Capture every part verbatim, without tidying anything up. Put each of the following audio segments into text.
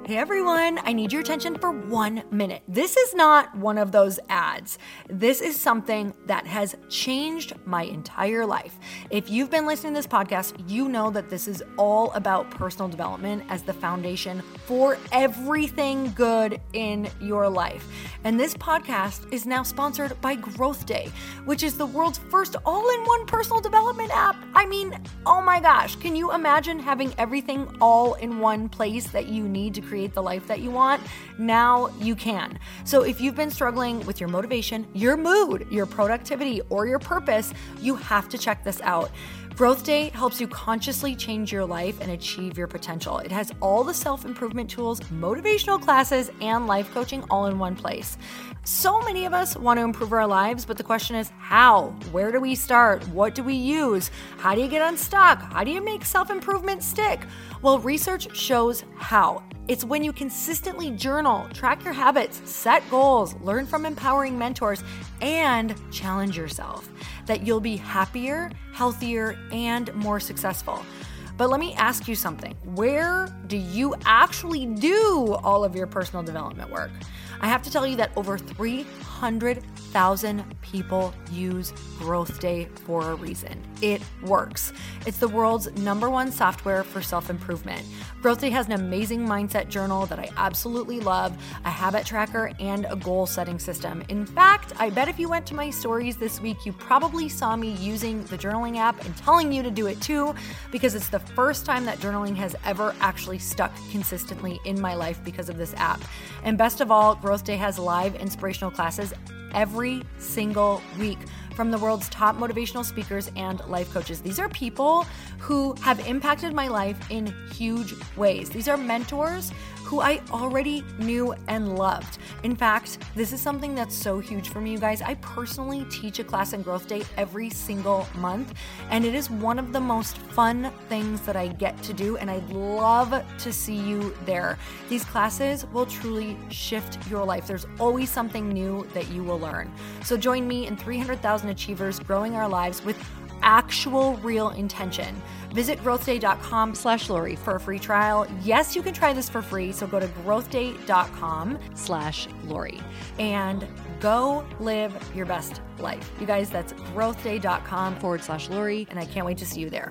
Hey everyone, I need your attention for one minute. This is not one of those ads. This is something that has changed my entire life. If you've been listening to this podcast, you know that this is all about personal development as the foundation for everything good in your life. And this podcast is now sponsored by Growth Day, which is the world's first all-in-one personal development app. I mean, oh my gosh, can you imagine having everything all in one place that you need to create the life that you want? Now you can. So if you've been struggling with your motivation, your mood, your productivity, or your purpose, you have to check this out. Growth Day helps you consciously change your life and achieve your potential. It has all the self-improvement tools, motivational classes, and life coaching all in one place. So many of us want to improve our lives, but the question is how? Where do we start? What do we use? How do you get unstuck? How do you make self-improvement stick? Well, research shows how. It's when you consistently journal, track your habits, set goals, learn from empowering mentors, and challenge yourself that you'll be happier, healthier, and more successful. But let me ask you something. Where do you actually do all of your personal development work? I have to tell you that over three hundred thousand people use Growth Day for a reason. It works. It's the world's number one software for self-improvement. Growth Day has an amazing mindset journal that I absolutely love, a habit tracker, and a goal-setting system. In fact, I bet if you went to my stories this week, you probably saw me using the journaling app and telling you to do it too, because it's the first time that journaling has ever actually stuck consistently in my life because of this app. And best of all, Growth Day has live inspirational classes every single week from the world's top motivational speakers and life coaches. These are people who have impacted my life in huge ways. These are mentors who I already knew and loved. In fact, this is something that's so huge for me, you guys. I personally teach a class in Growth Day every single month, and it is one of the most fun things that I get to do, and I'd love to see you there. These classes will truly shift your life. There's always something new that you will learn. So join me and three hundred thousand achievers growing our lives with actual real intention. Visit growthday.com slash Lori for a free trial. Yes, you can try this for free. So go to growthday.com slash Lori and go live your best life. You guys, that's growthday.com forward slash Lori. And I can't wait to see you there.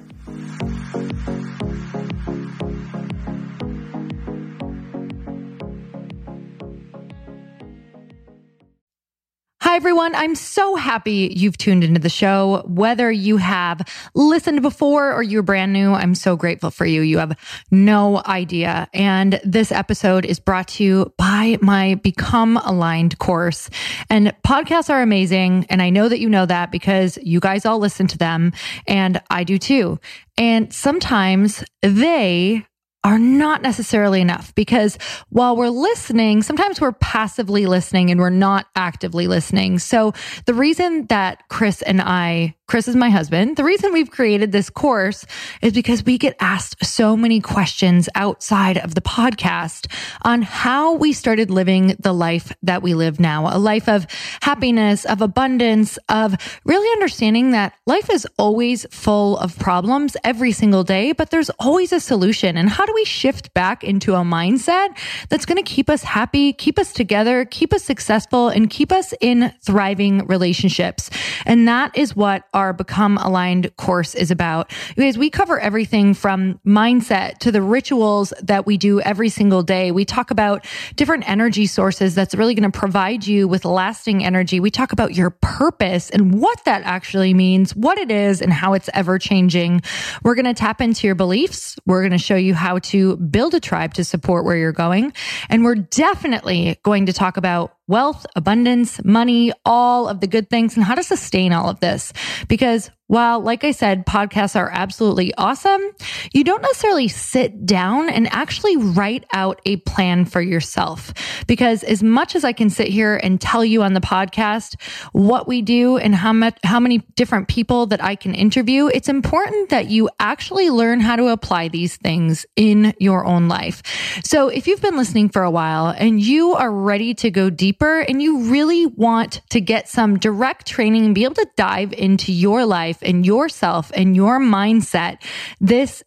Hi, everyone. I'm so happy you've tuned into the show. Whether you have listened before or you're brand new, I'm so grateful for you. You have no idea. And this episode is brought to you by my Become Aligned course. And podcasts are amazing. And I know that you know that because you guys all listen to them. And I do too. And sometimes they are not necessarily enough, because while we're listening, sometimes we're passively listening and we're not actively listening. So the reason that Chris and I, Chris is my husband, the reason we've created this course is because we get asked so many questions outside of the podcast on how we started living the life that we live now, a life of happiness, of abundance, of really understanding that life is always full of problems every single day, but there's always a solution. And how do we shift back into a mindset that's going to keep us happy, keep us together, keep us successful, and keep us in thriving relationships? And that is what our Become Aligned course is about. You guys, we cover everything from mindset to the rituals that we do every single day. We talk about different energy sources that's really going to provide you with lasting energy. We talk about your purpose and what that actually means, what it is, and how it's ever changing. We're going to tap into your beliefs. We're going to show you how to build a tribe to support where you're going. And we're definitely going to talk about wealth, abundance, money, all of the good things, and how to sustain all of this. Because while, like I said, podcasts are absolutely awesome, you don't necessarily sit down and actually write out a plan for yourself. Because as much as I can sit here and tell you on the podcast what we do and how much, how many different people that I can interview, it's important that you actually learn how to apply these things in your own life. So if you've been listening for a while and you are ready to go deeper and you really want to get some direct training and be able to dive into your life and yourself and your mindset, this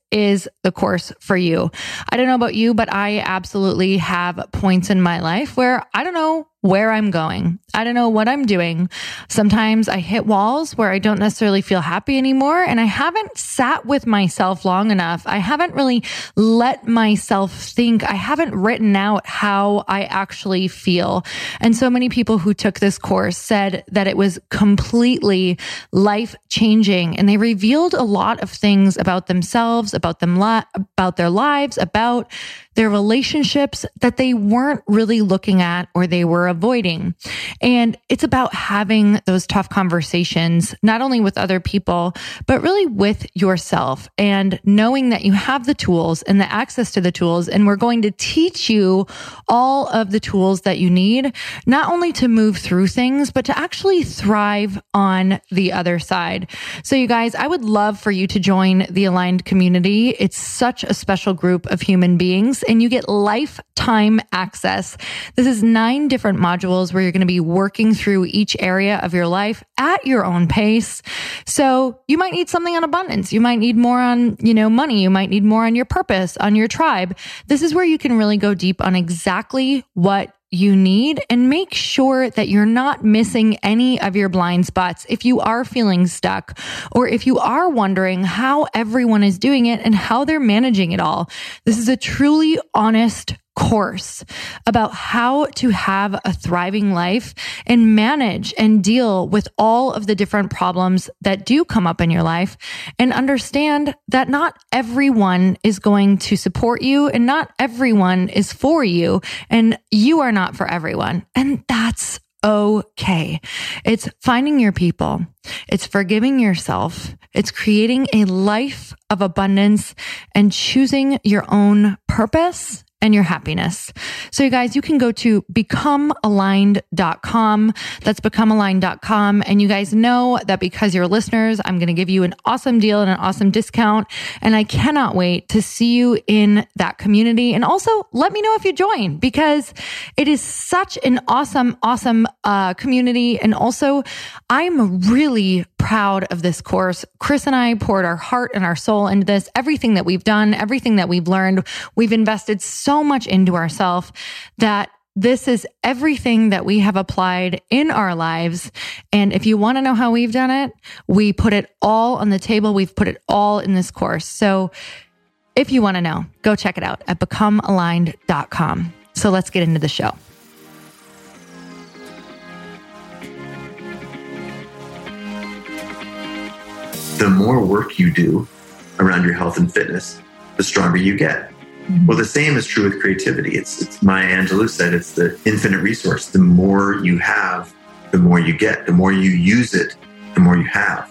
is the course for you. I don't know about you, but I absolutely have points in my life where I don't know where I'm going. I don't know what I'm doing. Sometimes I hit walls where I don't necessarily feel happy anymore, and I haven't sat with myself long enough. I haven't really let myself think. I haven't written out how I actually feel. And so many people who took this course said that it was completely life-changing, and they revealed a lot of things about themselves, about them, li- about their lives, about their relationships that they weren't really looking at or they were avoiding. And it's about having those tough conversations, not only with other people, but really with yourself, and knowing that you have the tools and the access to the tools. And we're going to teach you all of the tools that you need, not only to move through things, but to actually thrive on the other side. So you guys, I would love for you to join the Aligned community. It's such a special group of human beings, and you get lifetime access. This is nine different modules where you're going to be working through each area of your life at your own pace. So you might need something on abundance. You might need more on, you know, money. You might need more on your purpose, on your tribe. This is where you can really go deep on exactly what you need and make sure that you're not missing any of your blind spots. If you are feeling stuck, or if you are wondering how everyone is doing it and how they're managing it all, this is a truly honest course about how to have a thriving life and manage and deal with all of the different problems that do come up in your life, and understand that not everyone is going to support you and not everyone is for you, and you are not for everyone. And that's okay. It's finding your people. It's forgiving yourself. It's creating a life of abundance and choosing your own purpose and your happiness. So you guys, you can go to become aligned dot com. That's become aligned dot com. And you guys know that because you're listeners, I'm going to give you an awesome deal and an awesome discount. And I cannot wait to see you in that community. And also let me know if you join, because it is such an awesome, awesome uh, community. And also I'm really proud of this course. Chris and I poured our heart and our soul into this. Everything that we've done, everything that we've learned, we've invested so much into ourselves that this is everything that we have applied in our lives. And if you want to know how we've done it, we put it all on the table. We've put it all in this course. So if you want to know, go check it out at become aligned dot com. So let's get into the show. The more work you do around your health and fitness, the stronger you get. Mm-hmm. Well, the same is true with creativity. It's, it's Maya Angelou said, it's the infinite resource. The more you have, the more you get. The more you use it, the more you have.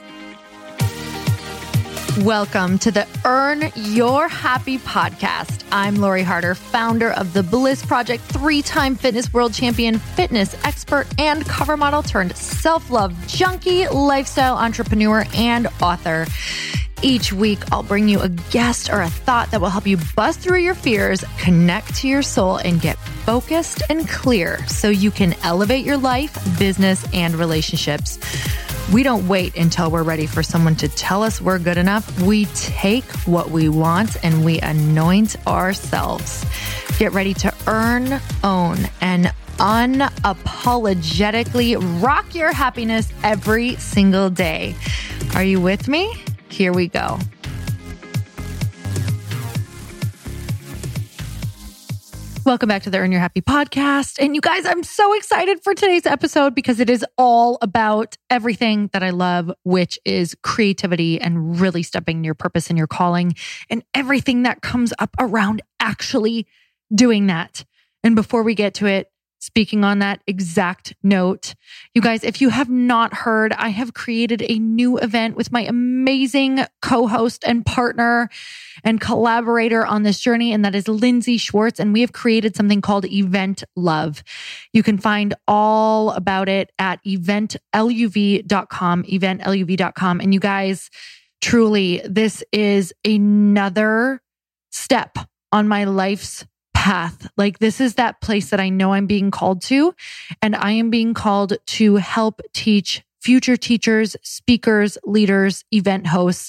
Welcome to the Earn Your Happy podcast. I'm Lori Harder, founder of The Bliss Project, three-time fitness world champion, fitness expert, and cover model turned self-love junkie, lifestyle entrepreneur, and author. Each week, I'll bring you a guest or a thought that will help you bust through your fears, connect to your soul, and get focused and clear so you can elevate your life, business, and relationships. We don't wait until we're ready for someone to tell us we're good enough. We take what we want and we anoint ourselves. Get ready to earn, own, and unapologetically rock your happiness every single day. Are you with me? Here we go. Welcome back to the Earn Your Happy podcast. And you guys, I'm so excited for today's episode because it is all about everything that I love, which is creativity and really stepping your purpose and your calling and everything that comes up around actually doing that. And before we get to it, speaking on that exact note, you guys, if you have not heard, I have created a new event with my amazing co-host and partner and collaborator on this journey, and that is Lindsay Schwartz. And we have created something called Event Love. You can find all about it at event luv dot com, event luv dot com. And you guys, truly, this is another step on my life's path. Like, this is that place that I know I'm being called to, and I am being called to help teach future teachers, speakers, leaders, event hosts,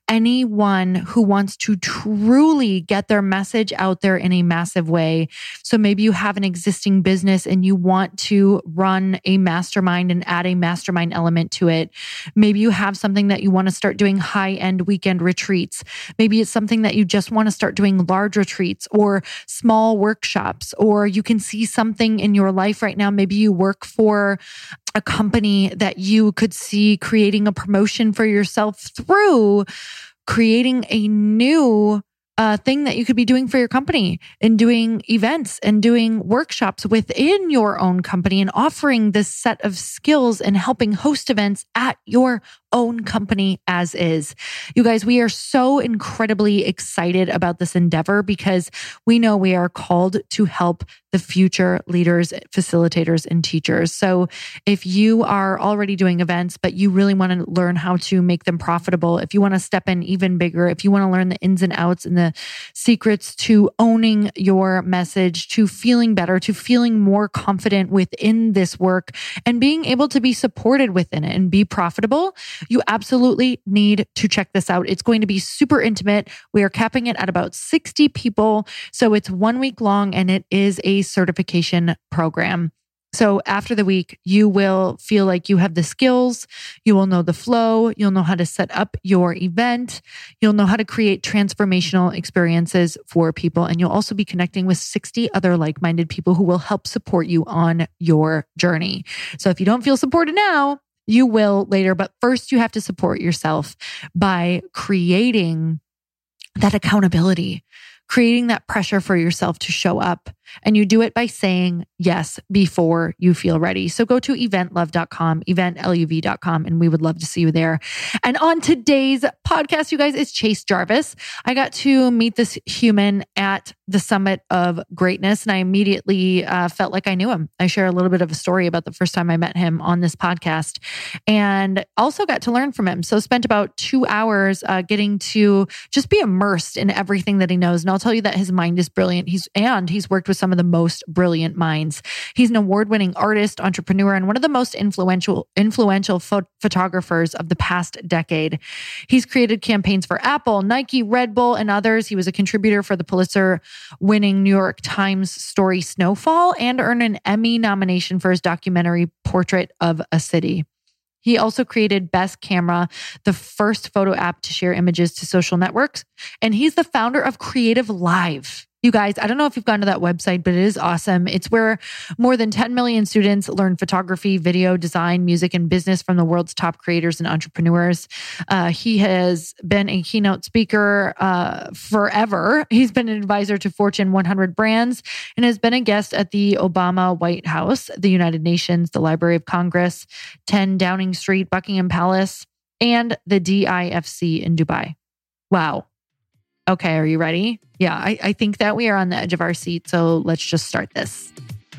anyone who wants to truly get their message out there in a massive way. So maybe you have an existing business and you want to run a mastermind and add a mastermind element to it. Maybe you have something that you want to start doing high-end weekend retreats. Maybe it's something that you just want to start doing large retreats or small workshops, or you can see something in your life right now. Maybe you work for a company that you could see creating a promotion for yourself through creating a new uh, thing that you could be doing for your company and doing events and doing workshops within your own company and offering this set of skills and helping host events at your own company as is. You guys, we are so incredibly excited about this endeavor because we know we are called to help the future leaders, facilitators, and teachers. So if you are already doing events, but you really want to learn how to make them profitable, if you want to step in even bigger, if you want to learn the ins and outs and the secrets to owning your message, to feeling better, to feeling more confident within this work and being able to be supported within it and be profitable, you absolutely need to check this out. It's going to be super intimate. We are capping it at about sixty people. So it's one week long and it is a certification program. So after the week, you will feel like you have the skills, you will know the flow, you'll know how to set up your event, you'll know how to create transformational experiences for people, and you'll also be connecting with sixty other like-minded people who will help support you on your journey. So if you don't feel supported now, you will later, but first you have to support yourself by creating that accountability, creating that pressure for yourself to show up. And you do it by saying yes before you feel ready. So go to event love dot com, event luv dot com, and we would love to see you there. And on today's podcast, you guys, is Chase Jarvis. I got to meet this human at the Summit of Greatness, and I immediately uh, felt like I knew him. I share a little bit of a story about the first time I met him on this podcast, and also got to learn from him. So spent about two hours uh, getting to just be immersed in everything that he knows. And I'll tell you that his mind is brilliant. He's and he's worked with some of the most brilliant minds. He's an award-winning artist, entrepreneur, and one of the most influential influential pho- photographers of the past decade. He's created campaigns for Apple, Nike, Red Bull, and others. He was a contributor for the Pulitzer-winning New York Times story Snowfall and earned an Emmy nomination for his documentary Portrait of a City. He also created Best Camera, the first photo app to share images to social networks. And he's the founder of Creative Live. You guys, I don't know if you've gone to that website, but it is awesome. It's where more than ten million students learn photography, video, design, music, and business from the world's top creators and entrepreneurs. Uh, he has been a keynote speaker uh, forever. He's been an advisor to Fortune one hundred brands and has been a guest at the Obama White House, the United Nations, the Library of Congress, ten Downing Street, Buckingham Palace, and the D I F C in Dubai. Wow. Okay, are you ready? Yeah, I, I think that we are on the edge of our seat, so let's just start this.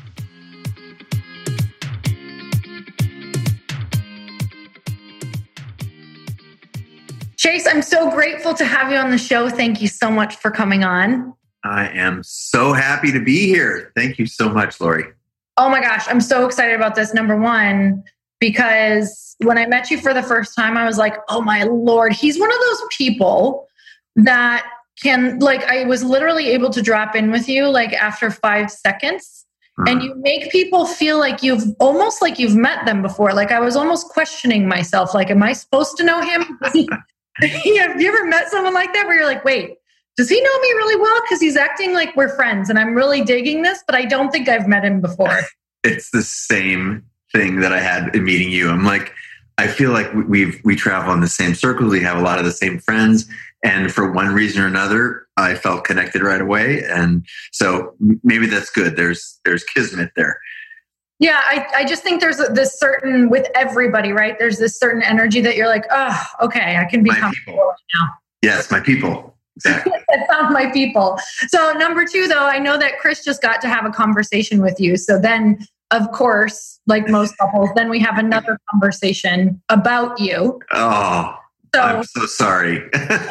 Chase, I'm so grateful to have you on the show. Thank you so much for coming on. I am so happy to be here. Thank you so much, Lori. Oh my gosh, I'm so excited about this. Number one, because when I met you for the first time, I was like, oh my Lord, he's one of those people that can, like, I was literally able to drop in with you like after five seconds mm. and you make people feel like you've almost like you've met them before. Like I was almost questioning myself. Like, am I supposed to know him? He, have you ever met someone like that where you're like, wait, does he know me really well? Because he's acting like we're friends and I'm really digging this, but I don't think I've met him before. It's the same thing that I had in meeting you. I'm like, I feel like we've, we travel in the same circles. We have a lot of the same friends. And for one reason or another, I felt connected right away. And so maybe that's good. There's there's kismet there. Yeah, I, I just think there's this certain, with everybody, right? There's this certain energy that you're like, oh, okay, I can be my comfortable people. right now. Yes, my people. Exactly. I found my people. So number two, though, I know that Chris just got to have a conversation with you. So then, of course, like most couples, then we have another conversation about you. Oh, so, I'm so sorry.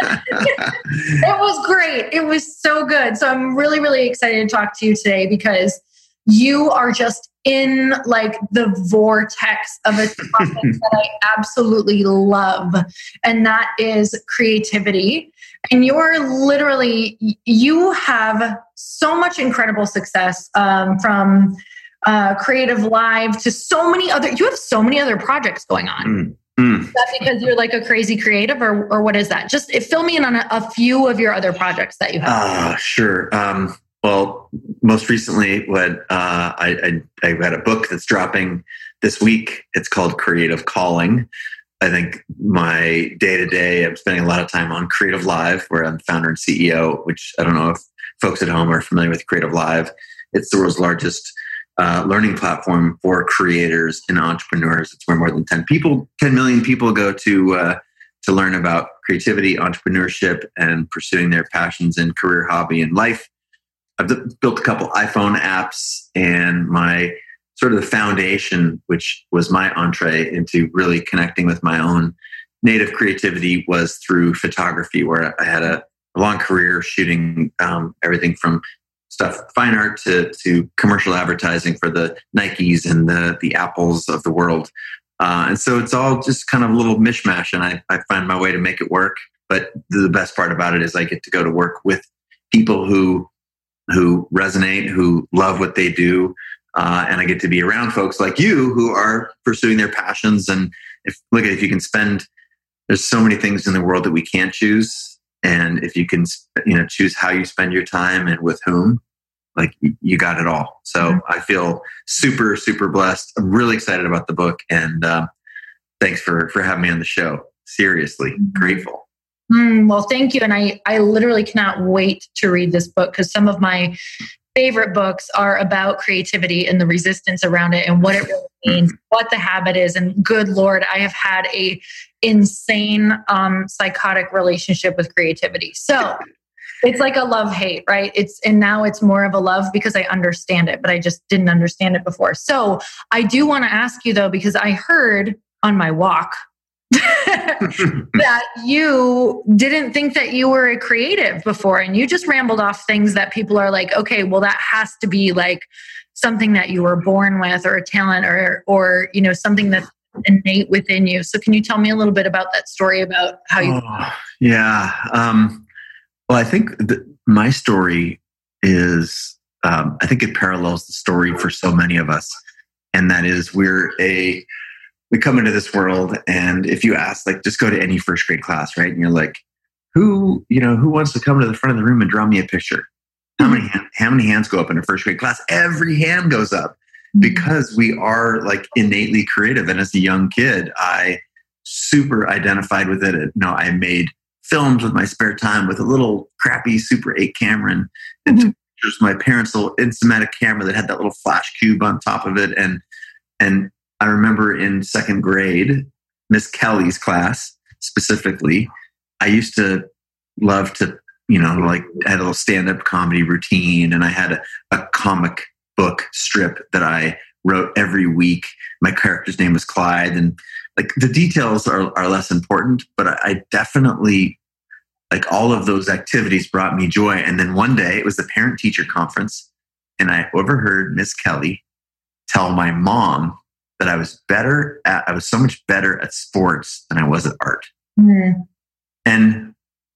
It was great. It was so good. So I'm really, really excited to talk to you today because you are just in like the vortex of a topic that I absolutely love. And that is creativity. And you're literally, you have so much incredible success um, from uh, Creative Live to so many other, you have so many other projects going on. Mm. Mm. Is that because you're like a crazy creative, or or what is that? Just fill me in on a, a few of your other projects that you have. Uh, sure. Um, well, most recently, what uh, I, I, I had a book that's dropping this week. It's called Creative Calling. I think my day to day, I'm spending a lot of time on Creative Live, where I'm founder and C E O, which I don't know if folks at home are familiar with Creative Live. It's the world's largest uh, learning platform for creators and entrepreneurs. It's where more than ten people, ten million people go to uh, to learn about creativity, entrepreneurship, and pursuing their passions in career, hobby, and life. I've built a couple iPhone apps, and my sort of the foundation, which was my entree into really connecting with my own native creativity, was through photography, where I had a, a long career shooting um, everything from stuff, fine art, to to commercial advertising for the Nikes and the the Apples of the world. Uh, and so it's all just kind of a little mishmash, and I, I find my way to make it work. But the best part about it is I get to go to work with people who who resonate, who love what they do. Uh, and I get to be around folks like you who are pursuing their passions. And if look at if you can spend, there's so many things in the world that we can't choose. And if you can, you know, choose how you spend your time and with whom, like you got it all. So mm-hmm. I feel super, super blessed. I'm really excited about the book, and um, thanks for for having me on the show. Seriously, mm-hmm. grateful. Mm, well, thank you. And I, I literally cannot wait to read this book, because some of my favorite books are about creativity and the resistance around it and what it really means, what the habit is. And good Lord, I have had a insane um, psychotic relationship with creativity. So it's like a love-hate, right? It's and now it's more of a love because I understand it, but I just didn't understand it before. So I do want to ask you though, because I heard on my walk that you didn't think that you were a creative before, and you just rambled off things that people are like, okay, well, that has to be like something that you were born with, or a talent, or or you know, something that's innate within you. So can you tell me a little bit about that story about how you oh, yeah um well I think th- my story is um I think it parallels the story for so many of us, and that is we're a we come into this world, and if you ask, like, just go to any first grade class, right? And you're like, who, you know, who wants to come to the front of the room and draw me a picture? How many, how many hands go up in a first grade class? Every hand goes up, because we are like innately creative. And as a young kid, I super identified with it. You know, I made films with my spare time with a little crappy Super eight camera, and, and mm-hmm. pictures my parents' little Instamatic camera that had that little flash cube on top of it. And, and, I remember in second grade, Miss Kelly's class specifically, I used to love to, you know, like I had a little stand-up comedy routine, and I had a, a comic book strip that I wrote every week. My character's name was Clyde, and like the details are, are less important, but I, I definitely, like all of those activities brought me joy. And then one day it was the parent-teacher conference, and I overheard Miss Kelly tell my mom that I was better at, I was so much better at sports than I was at art. Mm-hmm. And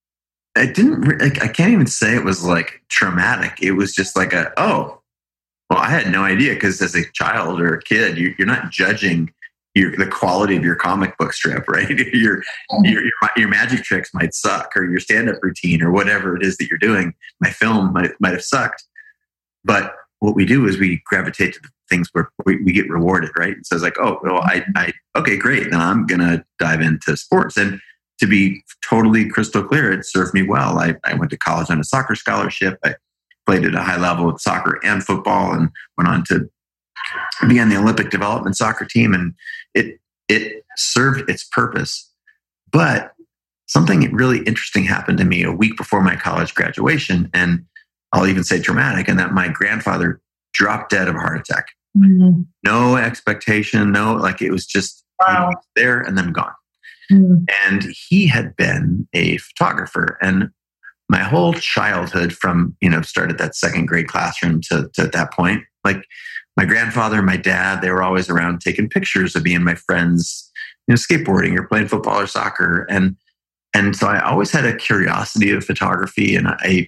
I didn't, like, I can't even say it was like traumatic. It was just like a, oh, well, I had no idea, because as a child or a kid, you, you're not judging your, the quality of your comic book strip, right? your, mm-hmm. your, your, your magic tricks might suck, or your stand-up routine, or whatever it is that you're doing. My film might, might have sucked. But what we do is we gravitate to the things where we, we get rewarded, right? So it's like, oh, well, I, I, okay, great. Then I'm going to dive into sports. And to be totally crystal clear, it served me well. I, I went to college on a soccer scholarship. I played at a high level with soccer and football, and went on to be on the Olympic development soccer team. And it, it served its purpose. But something really interesting happened to me a week before my college graduation. And I'll even say dramatic, and that my grandfather dropped dead of a heart attack. Mm-hmm. No expectation, no, like it was just wow. He was there and then gone. Mm-hmm. And he had been a photographer, and my whole childhood, from, you know, started that second grade classroom to, to that point, Like my grandfather and my dad, they were always around taking pictures of me and my friends, you know, skateboarding or playing football or soccer. And and so I always had a curiosity of photography, and I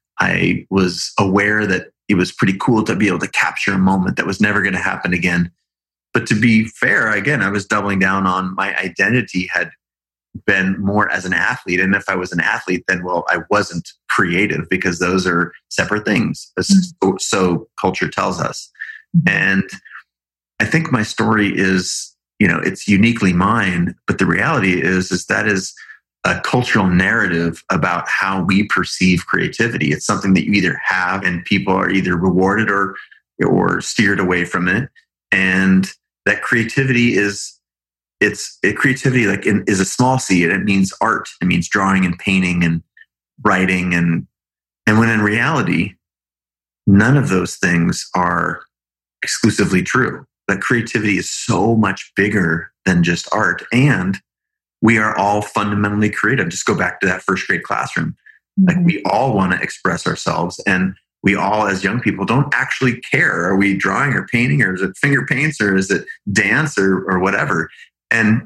I was aware that it was pretty cool to be able to capture a moment that was never going to happen again. But to be fair, again, I was doubling down on my identity had been more as an athlete. And if I was an athlete, then, well, I wasn't creative, because those are separate things. So, so culture tells us. And I think my story is, you know, it's uniquely mine, but the reality is, is that is a cultural narrative about how we perceive creativity. It's something that you either have and people are either rewarded or, or steered away from it. And that creativity is, it's it, creativity like in, is a small c, and it means art. It means drawing and painting and writing. And, and when in reality, none of those things are exclusively true. That creativity is so much bigger than just art. And we are all fundamentally creative. Just go back to that first grade classroom. Mm-hmm. Like we all want to express ourselves, and we all, as young people, don't actually care. Are we drawing or painting, or is it finger paints, or is it dance, or or whatever? And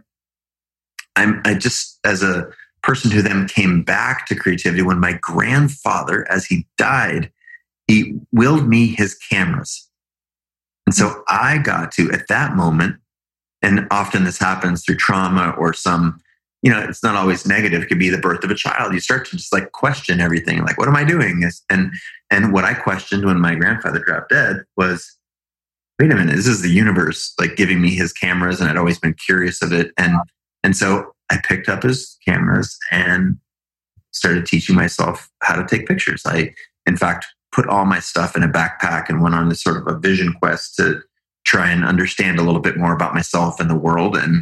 I'm I just, as a person who then came back to creativity, when my grandfather, as he died, he willed me his cameras. And so I got to, at that moment, and often this happens through trauma or some, you know, it's not always negative. It could be the birth of a child. You start to just like question everything. Like, what am I doing? And, and what I questioned when my grandfather dropped dead was, wait a minute, this is the universe like giving me his cameras. And I'd always been curious of it. And, and so I picked up his cameras and started teaching myself how to take pictures. I, in fact, put all my stuff in a backpack and went on this sort of a vision quest to try and understand a little bit more about myself and the world. And,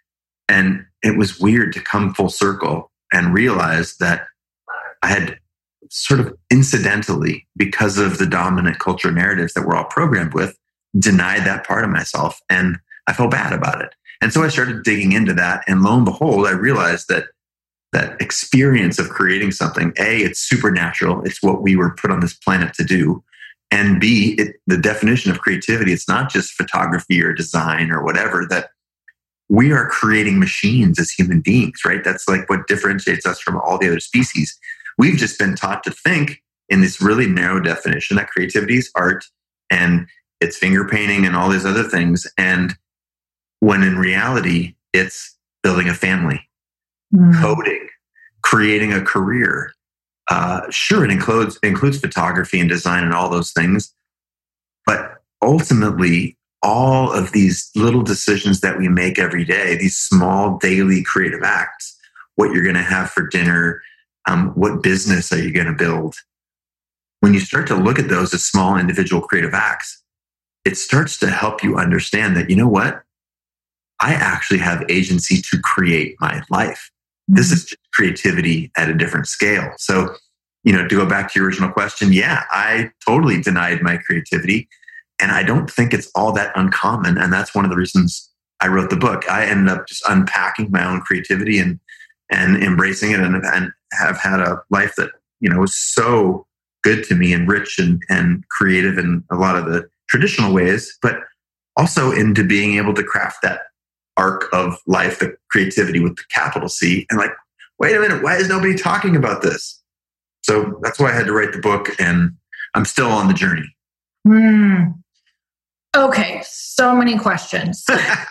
and it was weird to come full circle and realize that I had sort of incidentally, because of the dominant culture narratives that we're all programmed with, denied that part of myself. And I felt bad about it. And so I started digging into that. And lo and behold, I realized that that experience of creating something, A, it's supernatural. It's what we were put on this planet to do. And B, it, the definition of creativity, it's not just photography or design or whatever, that we are creating machines as human beings, right? That's like what differentiates us from all the other species. We've just been taught to think in this really narrow definition that creativity is art and it's finger painting and all these other things. And when in reality, it's building a family, mm. coding, creating a career. Uh, sure, it includes includes photography and design and all those things. But ultimately, all of these little decisions that we make every day, these small daily creative acts, what you're going to have for dinner, um, what business are you going to build? When you start to look at those as small individual creative acts, it starts to help you understand that, you know what? I actually have agency to create my life. This is just creativity at a different scale. So, you know, to go back to your original question, yeah, I totally denied my creativity. And I don't think it's all that uncommon. And that's one of the reasons I wrote the book. I ended up just unpacking my own creativity and and embracing it, and, and have had a life that, you know, was so good to me and rich and, and creative in a lot of the traditional ways, but also into being able to craft that arc of life, the creativity with the capital C. And like, wait a minute, why is nobody talking about this? So that's why I had to write the book, and I'm still on the journey. Mm. Okay, so many questions.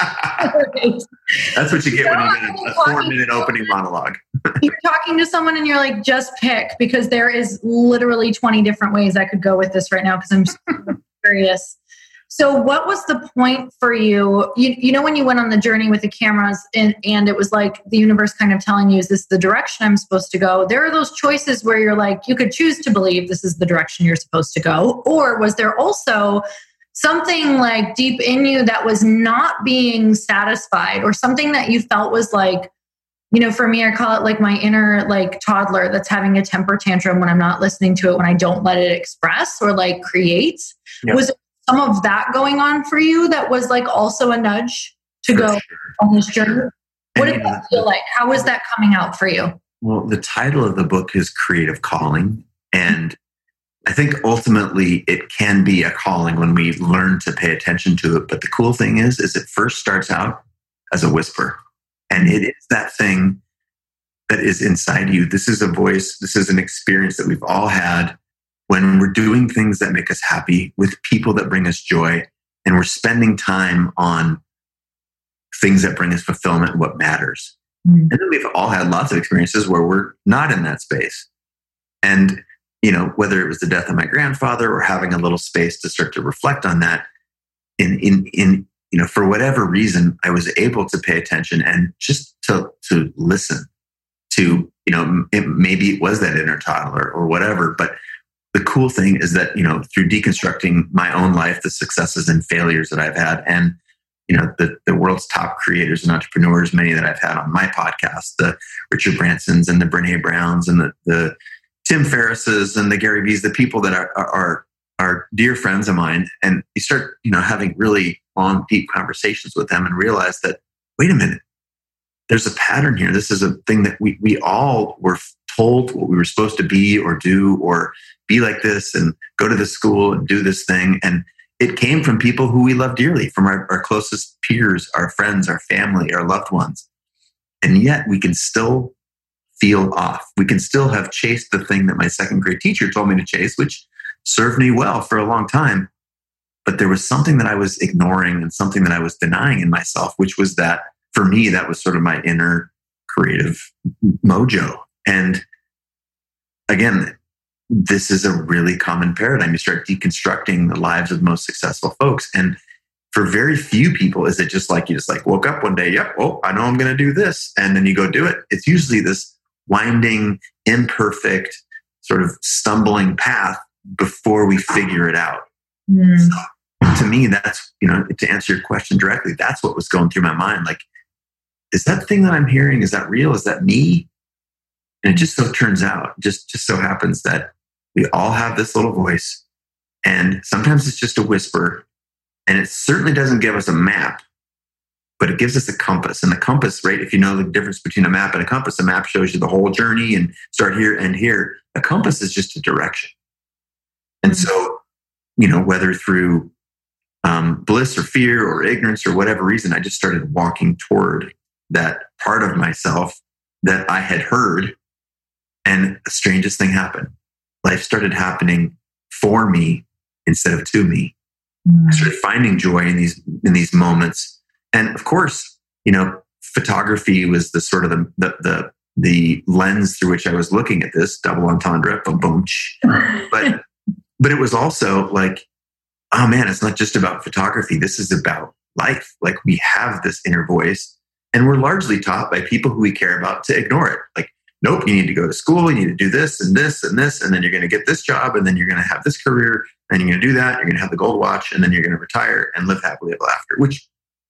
That's what you get so when you get a, a four-minute opening monologue. You're talking to someone and you're like, just pick, because there is literally twenty different ways I could go with this right now, because I'm so curious. So what was the point for you? you? You know, when you went on the journey with the cameras and, and it was like the universe kind of telling you, is this the direction I'm supposed to go? There are those choices where you're like, you could choose to believe this is the direction you're supposed to go. Or was there also something like deep in you that was not being satisfied, or something that you felt was like, you know, for me, I call it like my inner like toddler that's having a temper tantrum when I'm not listening to it, when I don't let it express or like create. Yep. Was some of that going on for you that was like also a nudge to for go sure. on this journey? What did that feel like? How was that coming out for you? Well, the title of the book is Creative Calling. And I think ultimately it can be a calling when we learn to pay attention to it. But the cool thing is, is it first starts out as a whisper. And it is that thing that is inside you. This is a voice. This is an experience that we've all had when we're doing things that make us happy with people that bring us joy. And we're spending time on things that bring us fulfillment and what matters. Mm-hmm. And then we've all had lots of experiences where we're not in that space. And you know, whether it was the death of my grandfather or having a little space to start to reflect on that, in in in you know, for whatever reason, I was able to pay attention and just to to listen to, you know, it, maybe it was that inner toddler or whatever. But the cool thing is that, you know, through deconstructing my own life, the successes and failures that I've had, and you know, the the world's top creators and entrepreneurs, many that I've had on my podcast, the Richard Bransons and the Brene Browns and the the Tim Ferriss's and the Gary Vee's, the people that are, are are dear friends of mine, and you start, you know, having really long, deep conversations with them and realize that, wait a minute, there's a pattern here. This is a thing that we we all were told what we were supposed to be or do, or be like this and go to this school and do this thing. And it came from people who we love dearly, from our, our closest peers, our friends, our family, our loved ones. And yet we can still feel off. We can still have chased the thing that my second grade teacher told me to chase, which served me well for a long time. But there was something that I was ignoring and something that I was denying in myself, which was that, for me, that was sort of my inner creative mojo. And again, this is a really common paradigm. You start deconstructing the lives of the most successful folks. And for very few people, is it just like you just like woke up one day, yep, oh, I know I'm going to do this. And then you go do it. It's usually this winding, imperfect, sort of stumbling path before we figure it out. Mm. So, to me, that's, you know, to answer your question directly, that's what was going through my mind. Like, is that thing that I'm hearing, is that real? Is that me? And it just so turns out, just, just so happens that we all have this little voice, and sometimes it's just a whisper, and it certainly doesn't give us a map, but it gives us a compass. And the compass, right, if you know the difference between a map and a compass, a map shows you the whole journey and start here and here. A compass is just a direction. And so, you know, whether through um, bliss or fear or ignorance or whatever reason, I just started walking toward that part of myself that I had heard. And the strangest thing happened. Life started happening for me instead of to me. Mm-hmm. I started finding joy in these in these moments. And of course, you know, photography was the sort of the, the the the lens through which I was looking at this, double entendre, boom, boom. But but it was also like, oh man, it's not just about photography. This is about life. Like, we have this inner voice, and we're largely taught by people who we care about to ignore it. Like, nope, you need to go to school, you need to do this and this and this, and then you're going to get this job, and then you're going to have this career, and you're going to do that, you're going to have the gold watch, and then you're going to retire and live happily ever after, which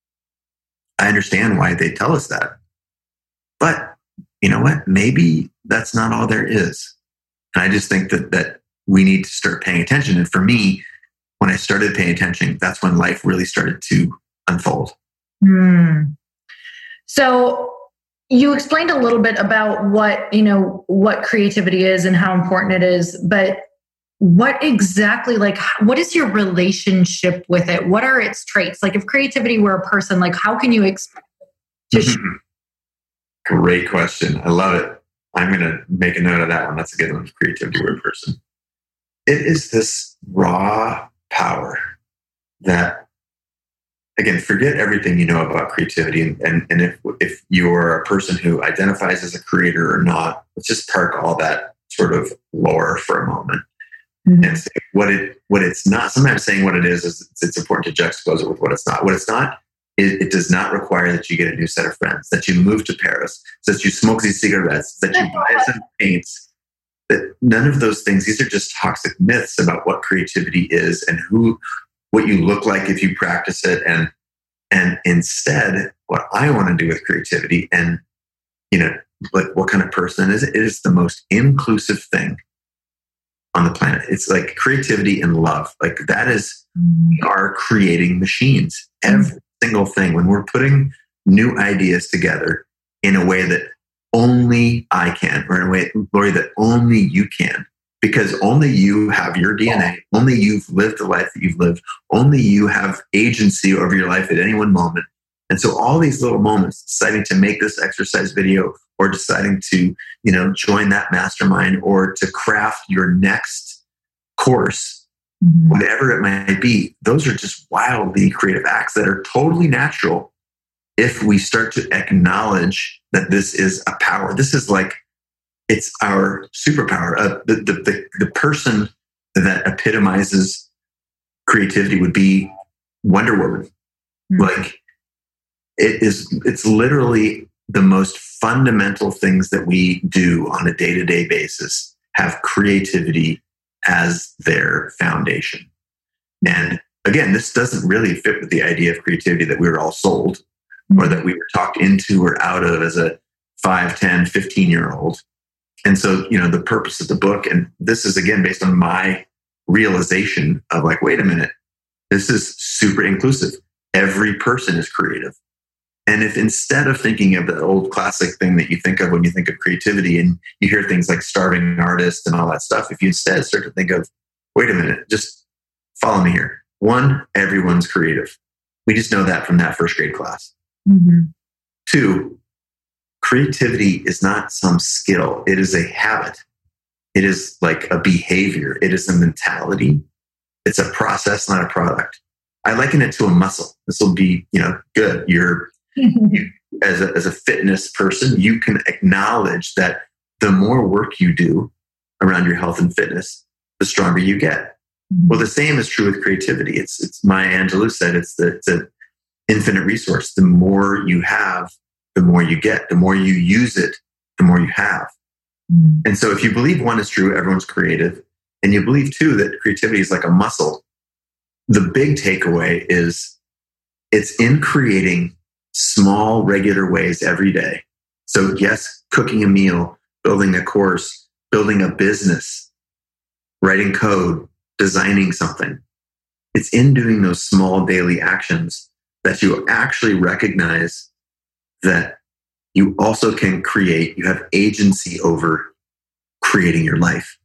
I understand why they tell us that. But you know what? Maybe that's not all there is. And I just think that that we need to start paying attention. And for me, when I started paying attention, that's when life really started to unfold. Mm. So you explained a little bit about what, you know, what creativity is and how important it is, but what exactly, like, what is your relationship with it? What are its traits? Like, if creativity were a person, like, how can you expect to sh- Great question. I love it. I'm going to make a note of that one. That's a good one. If creativity were a person. It is this raw power that, again, forget everything you know about creativity. And, and, and if, if you're a person who identifies as a creator or not, let's just park all that sort of lore for a moment. Mm-hmm. And say what it what it's not. Sometimes saying what it is, is it's, it's important to juxtapose it with what it's not. What it's not, it, it does not require that you get a new set of friends, that you move to Paris, that you smoke these cigarettes, that you buy some paints. That none of those things, these are just toxic myths about what creativity is and who, what you look like if you practice it. And, and instead, what I want to do with creativity, and, you know, like, what kind of person is it? It is the most inclusive thing on the planet. It's like creativity and love. Like, that is, we are creating machines. Every single thing, when we're putting new ideas together in a way that only I can, or in a way, Lori, that only you can, because only you have your D N A, only you've lived the life that you've lived, only you have agency over your life at any one moment. And so all these little moments, deciding to make this exercise video or deciding to, you know, join that mastermind or to craft your next course, mm-hmm. whatever it might be, those are just wildly creative acts that are totally natural if we start to acknowledge that this is a power. This is like, it's our superpower. Uh, the, the, the, the person that epitomizes creativity would be Wonder Woman. Mm-hmm. Like, it is, it's literally the most fundamental things that we do on a day-to-day basis have creativity as their foundation. And again, this doesn't really fit with the idea of creativity that we were all sold or that we were talked into or out of as a five, ten, fifteen year old. And so, you know, the purpose of the book, and this is again based on my realization of like, wait a minute, this is super inclusive. Every person is creative. And if instead of thinking of the old classic thing that you think of when you think of creativity and you hear things like starving artist and all that stuff, if you instead start to think of, wait a minute, just follow me here. One, everyone's creative. We just know that from that first grade class. Mm-hmm. Two, creativity is not some skill. It is a habit. It is like a behavior. It is a mentality. It's a process, not a product. I liken it to a muscle. This will be, you know, good. You're You, as a, as a fitness person, you can acknowledge that the more work you do around your health and fitness, the stronger you get. Well, the same is true with creativity. It's it's Maya Angelou said it's the it's an infinite resource. The more you have, the more you get. The more you use it, the more you have. Mm. And so, if you believe one is true, everyone's creative, and you believe two that creativity is like a muscle, the big takeaway is it's in creating small, regular ways every day. So yes, cooking a meal, building a course, building a business, writing code, designing something. It's in doing those small daily actions that you actually recognize that you also can create, you have agency over creating your life.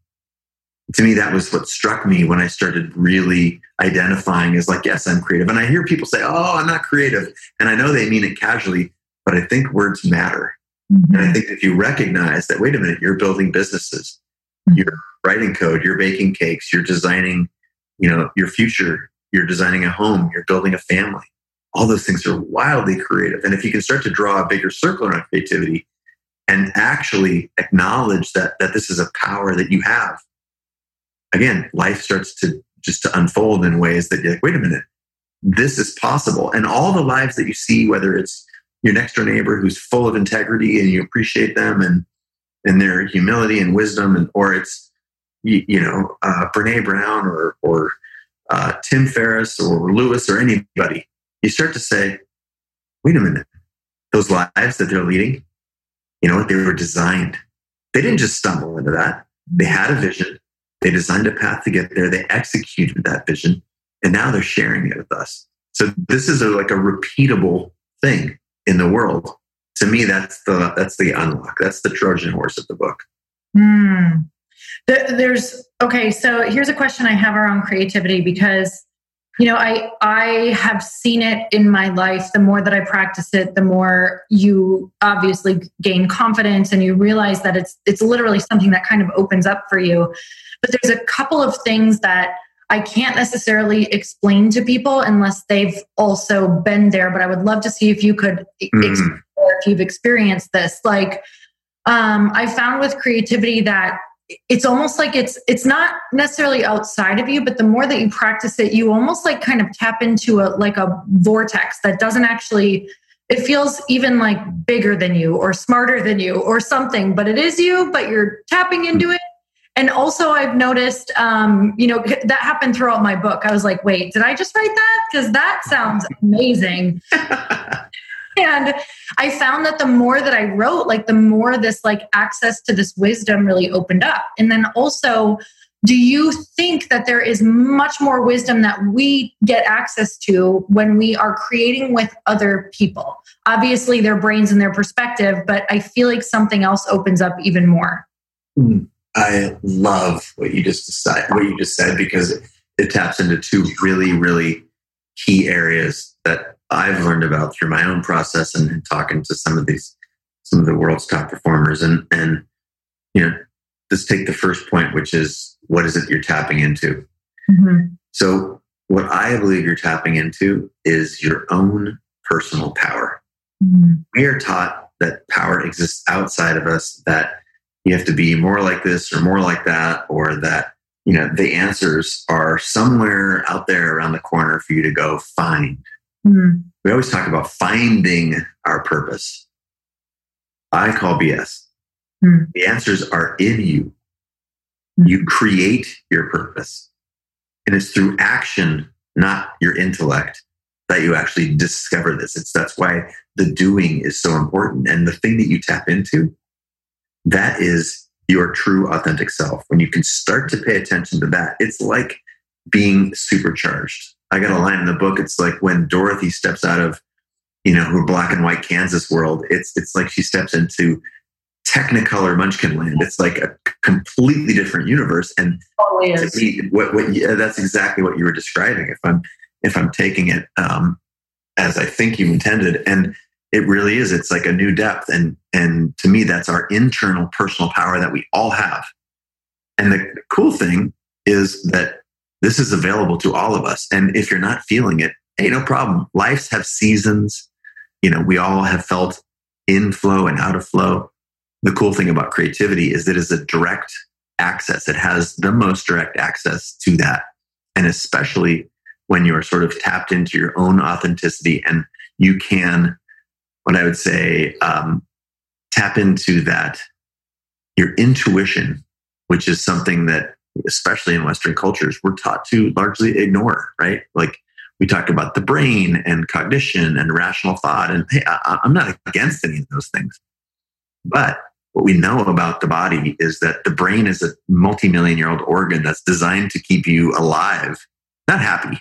To me, that was what struck me when I started really identifying as like, yes, I'm creative. And I hear people say, oh, I'm not creative. And I know they mean it casually, but I think words matter. Mm-hmm. And I think if you recognize that, wait a minute, you're building businesses, mm-hmm. you're writing code, you're baking cakes, you're designing, you know, your future, you're designing a home, you're building a family. All those things are wildly creative. And if you can start to draw a bigger circle around creativity and actually acknowledge that, that this is a power that you have, again, life starts to just to unfold in ways that you're like, wait a minute, this is possible. And all the lives that you see, whether it's your next door neighbor who's full of integrity and you appreciate them and, and their humility and wisdom, and or it's, you, you know, uh, Brene Brown or, or uh, Tim Ferriss or Lewis or anybody, you start to say, wait a minute, those lives that they're leading, you know what, they were designed. They didn't just stumble into that. They had a vision. They designed a path to get there. They executed that vision, and now they're sharing it with us. So this is a, like a repeatable thing in the world. To me, that's the that's the unlock. That's the Trojan horse of the book. Mm. There's okay. So here's a question I have around creativity because, you know, I I have seen it in my life. The more that I practice it, the more you obviously gain confidence, and you realize that it's it's literally something that kind of opens up for you. But there's a couple of things that I can't necessarily explain to people unless they've also been there. But I would love to see if you could mm. explore if you've experienced this. Like, um, I found with creativity that it's almost like it's it's not necessarily outside of you, but the more that you practice it, you almost like kind of tap into a like a vortex that doesn't actually. It feels even like bigger than you or smarter than you or something, but it is you. But you're tapping into it. And also I've noticed, um, you know, that happened throughout my book. I was like, wait, did I just write that? Because that sounds amazing. And I found that the more that I wrote, like the more this like access to this wisdom really opened up. And then also, do you think that there is much more wisdom that we get access to when we are creating with other people? Obviously their brains and their perspective, but I feel like something else opens up even more. Mm. I love what you just decided, what you just said, because it, it taps into two really, really key areas that I've learned about through my own process and, and talking to some of these, some of the world's top performers. And, and, you know, let's take the first point, which is, what is it you're tapping into? Mm-hmm. So what I believe you're tapping into is your own personal power. Mm-hmm. We are taught that power exists outside of us, that you have to be more like this or more like that, or that, you know, the answers are somewhere out there around the corner for you to go find. Mm-hmm. We always talk about finding our purpose. I call B S. Mm-hmm. The answers are in you. Mm-hmm. You create your purpose. And it's through action, not your intellect, that you actually discover this. It's that's why the doing is so important. And the thing that you tap into, that is your true authentic self. When you can start to pay attention to that, it's like being supercharged. I got a line in the book. It's like when Dorothy steps out of, you know, her black and white Kansas world. It's it's like she steps into Technicolor Munchkin land. It's like a completely different universe. And oh, yes. to me, what, what, yeah, that's exactly what you were describing. If I'm if I'm taking it um, as I think you intended, and it really is. It's like a new depth. And, and to me, that's our internal personal power that we all have. And the cool thing is that this is available to all of us. And if you're not feeling it, hey, no problem. Lives have seasons. You know, we all have felt in flow and out of flow. The cool thing about creativity is that it's a direct access. It has the most direct access to that. And especially when you're sort of tapped into your own authenticity, and you can, what I would say, um, tap into that, your intuition, which is something that, especially in Western cultures, we're taught to largely ignore, right? Like we talk about the brain and cognition and rational thought. And hey, I, I'm not against any of those things. But what we know about the body is that the brain is a multi-million year old organ that's designed to keep you alive, not happy,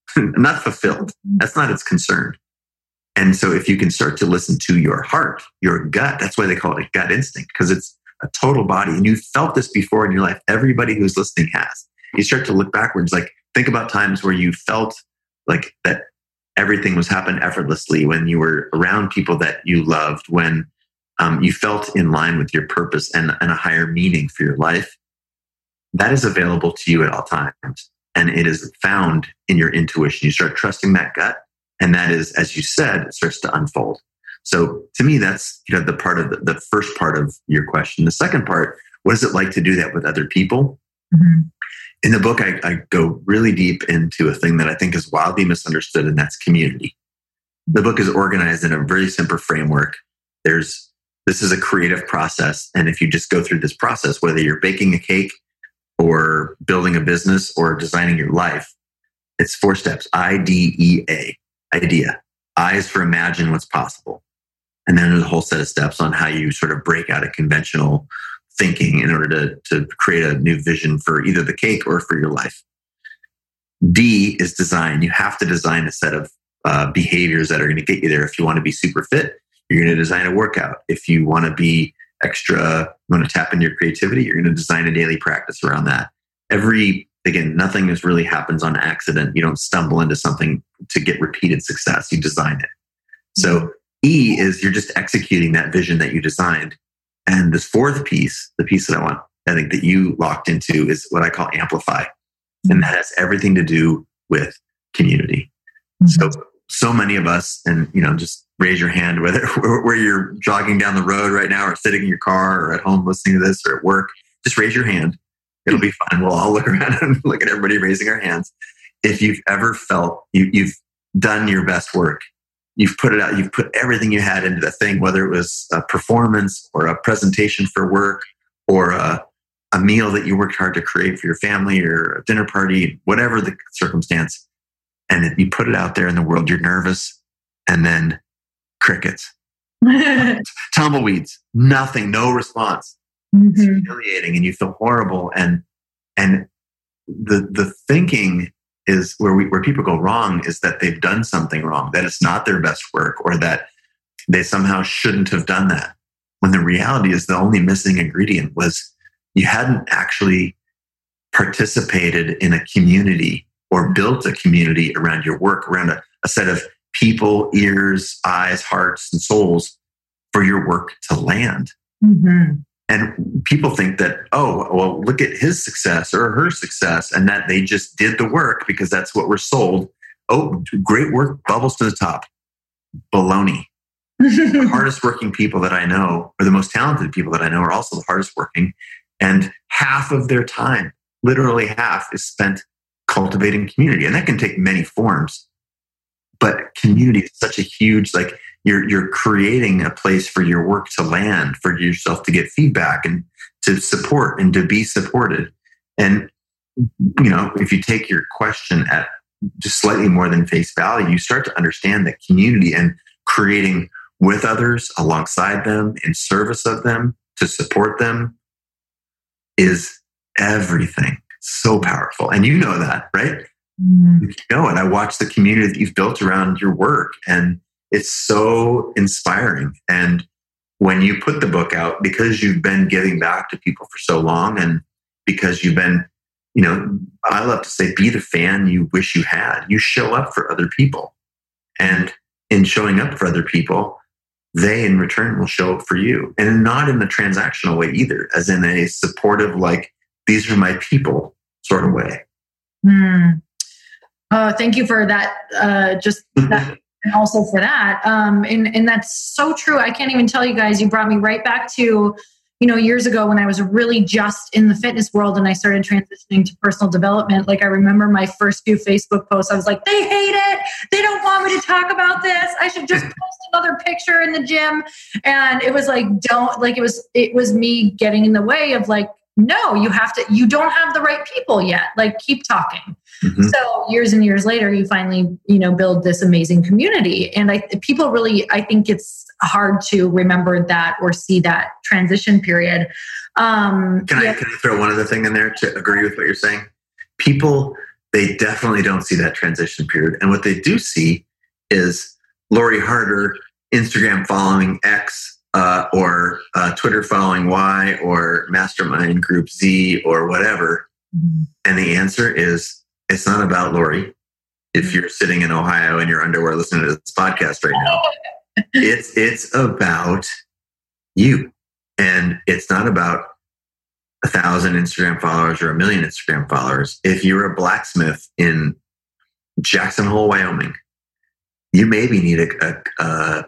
not fulfilled. That's not its concern. And so if you can start to listen to your heart, your gut, that's why they call it a gut instinct, because it's a total body. And you've felt this before in your life. Everybody who's listening has. You start to look backwards, like think about times where you felt like that everything was happening effortlessly, when you were around people that you loved, when um, you felt in line with your purpose and, and a higher meaning for your life. That is available to you at all times. And it is found in your intuition. You start trusting that gut. And that is, as you said, it starts to unfold. So to me, that's, you know, the part of the, the first part of your question. The second part, what is it like to do that with other people? Mm-hmm. In the book, I, I go really deep into a thing that I think is wildly misunderstood, and that's community. The book is organized in a very simple framework. There's, this is a creative process. And if you just go through this process, whether you're baking a cake or building a business or designing your life, it's four steps. I D E A. Idea. I is for imagine what's possible. And then there's a whole set of steps on how you sort of break out of conventional thinking in order to, to create a new vision for either the cake or for your life. D is design. You have to design a set of uh, behaviors that are going to get you there. If you want to be super fit, you're going to design a workout. If you want to be extra, you want to tap into your creativity, you're going to design a daily practice around that. Every Again, nothing is really happens on accident. You don't stumble into something to get repeated success. You design it. So E is you're just executing that vision that you designed. And this fourth piece, the piece that I want, I think that you locked into, is what I call amplify. And that has everything to do with community. Mm-hmm. So, so many of us, and, you know, just raise your hand, whether where you're jogging down the road right now or sitting in your car or at home listening to this or at work, just raise your hand. It'll be fun. We'll all look around and look at everybody raising our hands. If you've ever felt you, you've done your best work, you've put it out, you've put everything you had into the thing, whether it was a performance or a presentation for work or a, a meal that you worked hard to create for your family or a dinner party, whatever the circumstance. And if you put it out there in the world, you're nervous, and then crickets, tumbleweeds, nothing, no response. Mm-hmm. It's humiliating, and you feel horrible. And and the the thinking is where we where people go wrong is that they've done something wrong, that it's not their best work, or that they somehow shouldn't have done that. When the reality is the only missing ingredient was you hadn't actually participated in a community or built a community around your work, around a, a set of people, ears, eyes, hearts, and souls for your work to land. Mm-hmm. And people think that, oh, well, look at his success or her success, and that they just did the work because that's what we're sold. Oh, great work, bubbles to the top. Baloney. The hardest working people that I know, or the most talented people that I know, are also the hardest working. And half of their time, literally half, is spent cultivating community. And that can take many forms. But community is such a huge, like, you're you're creating a place for your work to land, for yourself to get feedback and to support and to be supported. And, you know, if you take your question at just slightly more than face value, you start to understand that community and creating with others, alongside them, in service of them, to support them, is everything. So powerful. And you know that, right? Mm-hmm. You know it. I watch the community that you've built around your work, and it's so inspiring. And when you put the book out, because you've been giving back to people for so long, and because you've been, you know, I love to say, be the fan you wish you had. You show up for other people. And in showing up for other people, they in return will show up for you. And not in the transactional way either, as in a supportive, like, these are my people sort of way. Mm. Oh, thank you for that. Uh, just that. And also for that. Um, and, and that's so true. I can't even tell you guys, you brought me right back to, you know, years ago when I was really just in the fitness world and I started transitioning to personal development. Like, I remember my first few Facebook posts, I was like, they hate it. They don't want me to talk about this. I should just post another picture in the gym. And it was like, don't, like, it was, it was me getting in the way of, like, no, you have to, you don't have the right people yet. Like, keep talking. Mm-hmm. So years and years later, you finally, you know, build this amazing community. And I, people really, I think it's hard to remember that or see that transition period. Um, can, yeah. I, can I throw one other thing in there to agree with what you're saying? People, they definitely don't see that transition period. And what they do see is Lori Harder, Instagram following X, uh, or uh, Twitter following Y, or Mastermind Group Z, or whatever. Mm-hmm. And the answer is, it's not about Lori. If you're sitting in Ohio in your underwear listening to this podcast right now, it's it's about you. And it's not about a thousand Instagram followers or a million Instagram followers. If you're a blacksmith in Jackson Hole, Wyoming, you maybe need a, a, a,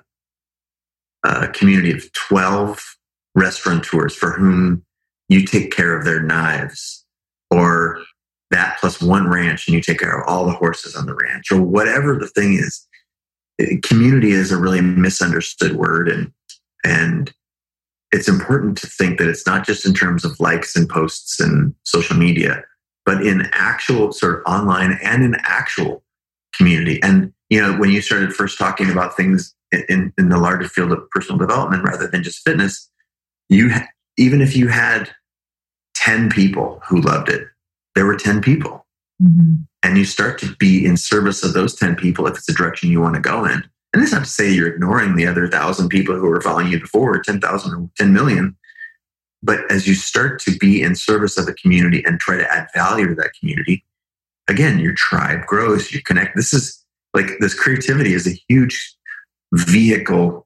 a community of twelve restaurateurs for whom you take care of their knives, or that plus one ranch and you take care of all the horses on the ranch, or whatever the thing is. Community is a really misunderstood word. And, and it's important to think that it's not just in terms of likes and posts and social media, but in actual sort of online and in actual community. And, you know, when you started first talking about things in, in the larger field of personal development rather than just fitness, you, even if you had ten people who loved it, there were ten people. Mm-hmm. And you start to be in service of those ten people if it's the direction you want to go in. And that's not to say you're ignoring the other one thousand people who were following you before, ten thousand or ten million. But as you start to be in service of the community and try to add value to that community, again, your tribe grows, you connect. This is like, this creativity is a huge vehicle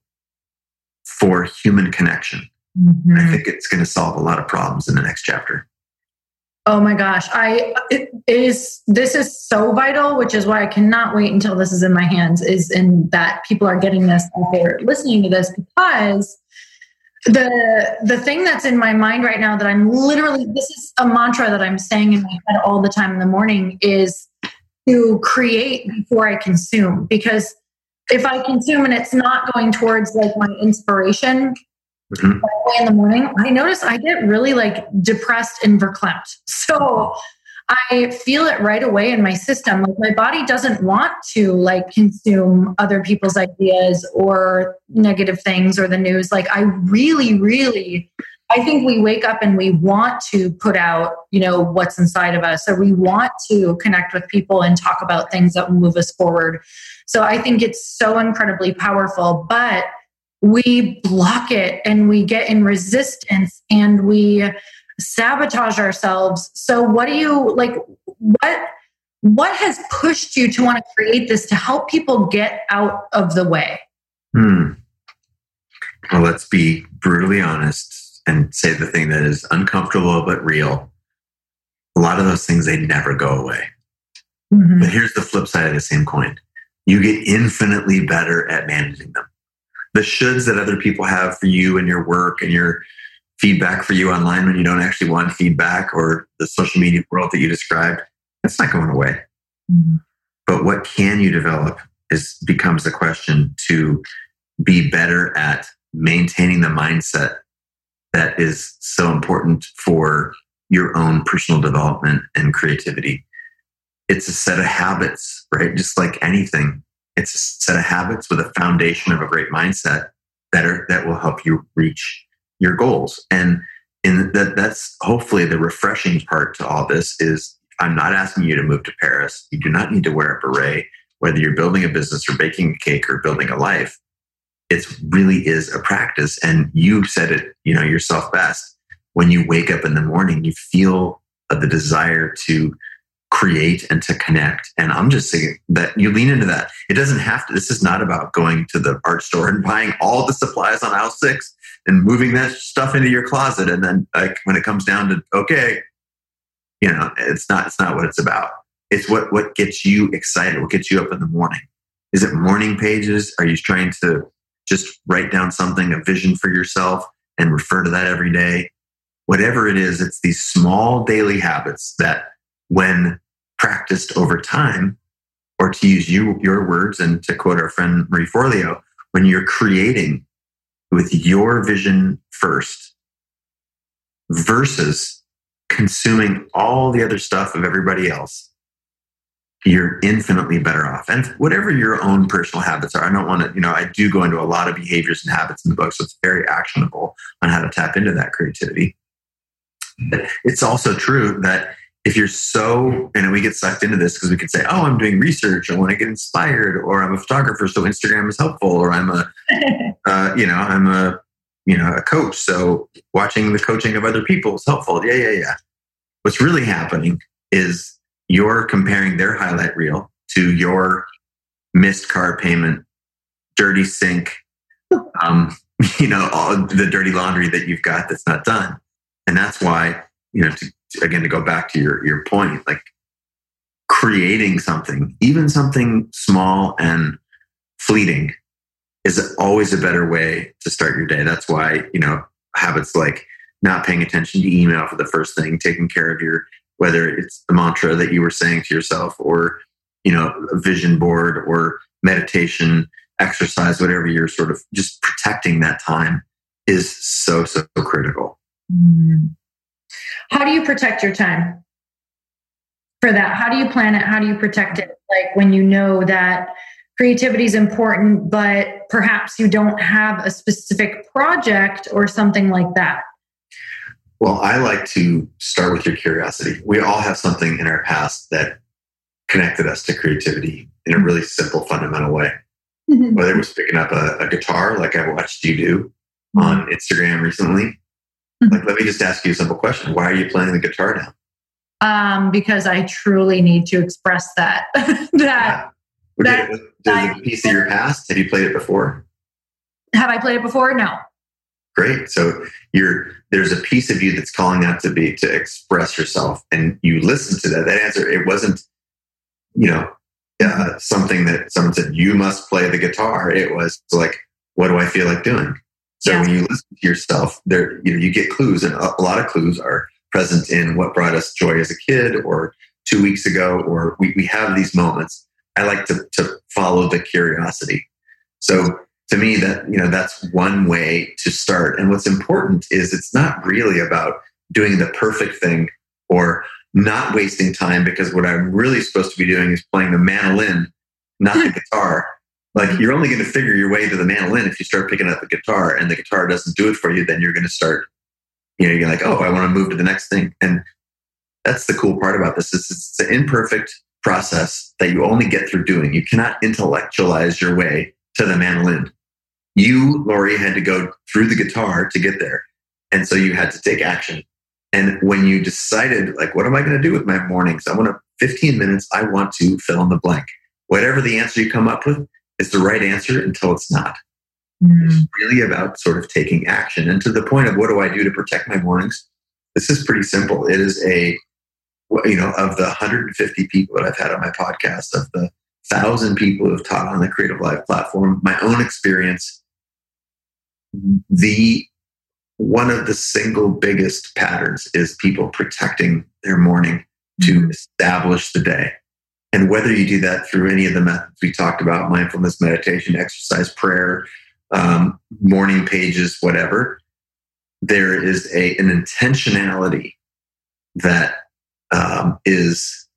for human connection. Mm-hmm. I think it's going to solve a lot of problems in the next chapter. Oh my gosh. I, it is, this is so vital, which is why I cannot wait until this is in my hands, is in that people are getting this and they're listening to this, because the, the thing that's in my mind right now that I'm literally, this is a mantra that I'm saying in my head all the time in the morning, is to create before I consume. Because if I consume and it's not going towards like my inspiration, mm-hmm. in the morning, I notice I get really like depressed and verklempt. So I feel it right away in my system. Like, my body doesn't want to like consume other people's ideas or negative things or the news. Like, I really, really, I think we wake up and we want to put out, you know, what's inside of us, or we want to connect with people and talk about things that will move us forward. So I think it's so incredibly powerful, but we block it and we get in resistance, and we sabotage ourselves. So what do you like, what, what has pushed you to want to create this to help people get out of the way? Hmm. Well, let's be brutally honest and say the thing that is uncomfortable but real. A lot of those things, they never go away. Mm-hmm. But here's the flip side of the same coin. You get infinitely better at managing them. The shoulds that other people have for you and your work and your feedback for you online when you don't actually want feedback, or the social media world that you described, that's not going away. Mm-hmm. But what can you develop is becomes the question to be better at maintaining the mindset that is so important for your own personal development and creativity. It's a set of habits, right? Just like anything, it's a set of habits with a foundation of a great mindset that are, that will help you reach your goals. And in that, that's hopefully the refreshing part to all this is I'm not asking you to move to Paris. You do not need to wear a beret, whether you're building a business or baking a cake or building a life. It really is a practice. And you said it, you know, yourself best. When you wake up in the morning, you feel the desire to create and to connect. And I'm just saying that you lean into that. It doesn't have to, this is not about going to the art store and buying all the supplies on aisle six and moving that stuff into your closet. And then like when it comes down to, okay, you know, it's not, it's not what it's about. It's what, what gets you excited, what gets you up in the morning. Is it morning pages? Are you trying to just write down something, a vision for yourself and refer to that every day? Whatever it is, it's these small daily habits that when practiced over time, or to use you, your words and to quote our friend Marie Forleo, when you're creating with your vision first versus consuming all the other stuff of everybody else, you're infinitely better off. And whatever your own personal habits are, I don't want to, you know, I do go into a lot of behaviors and habits in the book, so it's very actionable on how to tap into that creativity. But it's also true that if you're so, and we get sucked into this because we could say, oh, I'm doing research, I want to get inspired, or I'm a photographer, so Instagram is helpful, or I'm a, uh, you know, I'm a, you know, a coach, so watching the coaching of other people is helpful. Yeah, yeah, yeah. What's really happening is you're comparing their highlight reel to your missed car payment, dirty sink, um, you know, all the dirty laundry that you've got that's not done. And that's why, you know, to, to, again, to go back to your, your point, like creating something, even something small and fleeting, is always a better way to start your day. That's why, you know, habits like not paying attention to email for the first thing, taking care of your, whether it's the mantra that you were saying to yourself, or, you know, a vision board or meditation, exercise, whatever you're sort of just protecting that time is so, so critical. How do you protect your time for that? How do you plan it? How do you protect it? Like when you know that creativity is important, but perhaps you don't have a specific project or something like that. Well, I like to start with your curiosity. We all have something in our past that connected us to creativity in a really simple, fundamental way. Mm-hmm. Whether it was picking up a, a guitar, like I watched you do mm-hmm. on Instagram recently. Like, let me just ask you a simple question. Why are you playing the guitar now? Um, because I truly need to express that. that, yeah. that Is it a piece of your past? Have you played it before? Have I played it before? No. Great. So you're there's a piece of you that's calling out to be to express yourself, and you listen to that. That answer, it wasn't, you know, uh, something that someone said you must play the guitar. It was like, what do I feel like doing? So yeah. When you listen to yourself, there, you know, you get clues, and a lot of clues are present in what brought us joy as a kid, or two weeks ago, or we, we have these moments. I like to to follow the curiosity. So to me, that, you know, that's one way to start. And what's important is it's not really about doing the perfect thing or not wasting time, because what I'm really supposed to be doing is playing the mandolin, not the guitar. Like, you're only going to figure your way to the mandolin if you start picking up the guitar, and the guitar doesn't do it for you. Then you're going to start, you know, you're like, oh, I want to move to the next thing. And that's the cool part about this. Is it's an imperfect process that you only get through doing. You cannot intellectualize your way to the mandolin. You, Lori, had to go through the guitar to get there. And so you had to take action. And when you decided, like, what am I going to do with my mornings? I want to, fifteen minutes, I want to fill in the blank. Whatever the answer you come up with is the right answer until it's not. Mm. It's really about sort of taking action. And to the point of what do I do to protect my mornings? This is pretty simple. It is a, you know, of the one hundred fifty people that I've had on my podcast, of the one thousand people who have taught on the Creative Live platform, my own experience, the one of the single biggest patterns is people protecting their morning to establish the day. And whether you do that through any of the methods we talked about, mindfulness, meditation, exercise, prayer, um, morning pages, whatever, there is a an intentionality that um, is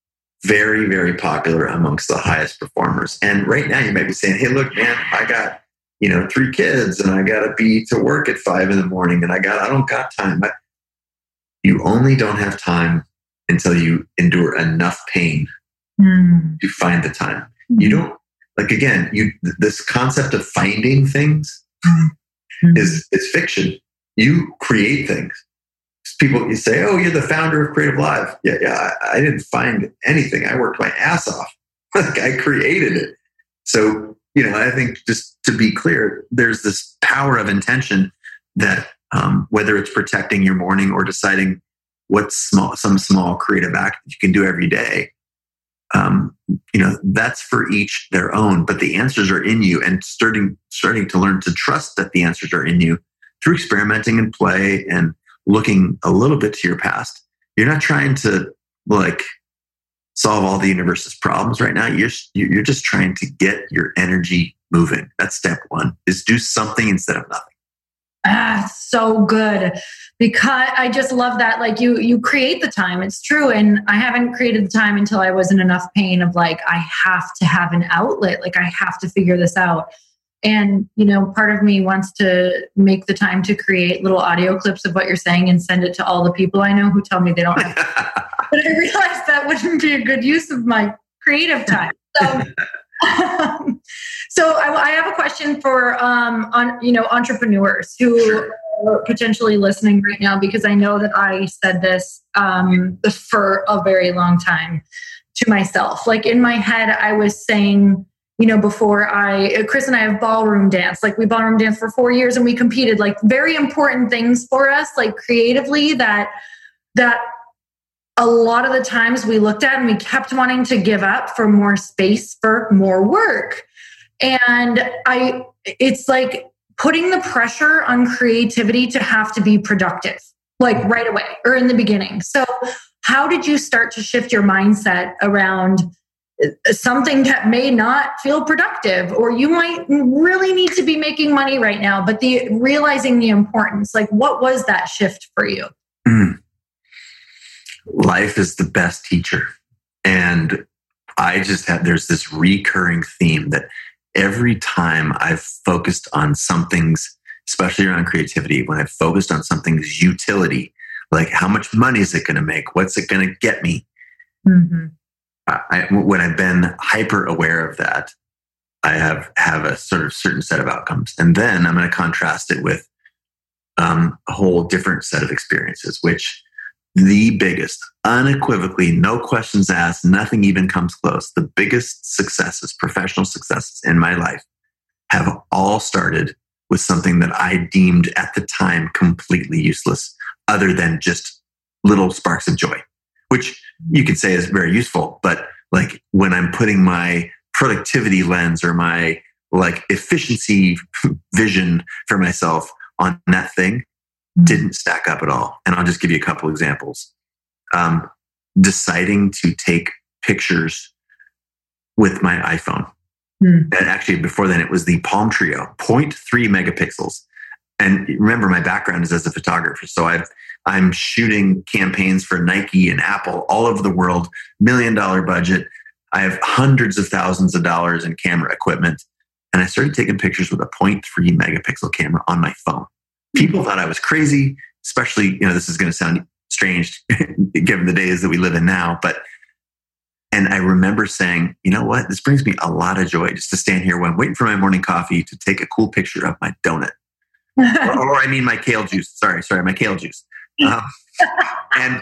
very, very popular amongst the highest performers. And right now you might be saying, hey, look, man, I got, you know, three kids and I got to be to work at five in the morning and I got, I don't got time. But you only don't have time until you endure enough pain mm. to find the time. Mm. You don't, like, again, you, this concept of finding things mm. is, is fiction. You create things. People, you say, oh, you're the founder of Creative Live. Yeah, yeah, I, I didn't find anything. I worked my ass off. Like, I created it. So, you know, I think, just to be clear, there's this power of intention that um, whether it's protecting your morning or deciding what small, some small creative act you can do every day, um, you know, that's for each their own. But the answers are in you, and starting starting to learn to trust that the answers are in you through experimenting and play and looking a little bit to your past. You're not trying to like solve all the universe's problems right now. You're you're just trying to get your energy moving. That's step one, is do something instead of nothing. Ah, so good. Because I just love that. Like, you, you create the time. It's true. And I haven't created the time until I was in enough pain of like, I have to have an outlet. Like, I have to figure this out. And, you know, part of me wants to make the time to create little audio clips of what you're saying and send it to all the people I know who tell me they don't have time. But I realized that wouldn't be a good use of my creative time. So, um, so I, I have a question for, um, on, you know, entrepreneurs who sure. are potentially listening right now, because I know that I said this um, for a very long time to myself. Like, in my head, I was saying, you know, before I, Chris and I have ballroom dance, like we ballroom danced for four years and we competed, like very important things for us, like creatively, that, that a lot of the times we looked at and we kept wanting to give up for more space, for more work. And I, it's like putting the pressure on creativity to have to be productive, like right away or in the beginning. So how did you start to shift your mindset around something that may not feel productive, or you might really need to be making money right now, but the realizing the importance, like what was that shift for you? Mm. Life is the best teacher. And I just have, there's this recurring theme that every time I've focused on something's, especially around creativity, when I've focused on something's utility, like how much money is it going to make? What's it going to get me? Mm-hmm. I, when I've been hyper aware of that, I have, have a sort of certain set of outcomes. And then I'm going to contrast it with um, a whole different set of experiences, which the biggest, unequivocally, no questions asked, nothing even comes close. The biggest successes, professional successes in my life have all started with something that I deemed at the time completely useless, other than just little sparks of joy, which you could say is very useful. But like when I'm putting my productivity lens or my like efficiency vision for myself on that thing, didn't stack up at all. And I'll just give you a couple examples. Um, deciding to take pictures with my iPhone. Mm. And actually, before then, it was the Palm Trio, zero point three megapixels. And remember, my background is as a photographer. So I've, I'm shooting campaigns for Nike and Apple all over the world, million dollar budget. I have hundreds of thousands of dollars in camera equipment. And I started taking pictures with a zero point three megapixel camera on my phone. People thought I was crazy, especially, you know, this is going to sound strange given the days that we live in now. But, and I remember saying, you know what, this brings me a lot of joy just to stand here when I'm waiting for my morning coffee to take a cool picture of my donut. or, or I mean, my kale juice. Sorry, sorry, my kale juice. Um, and,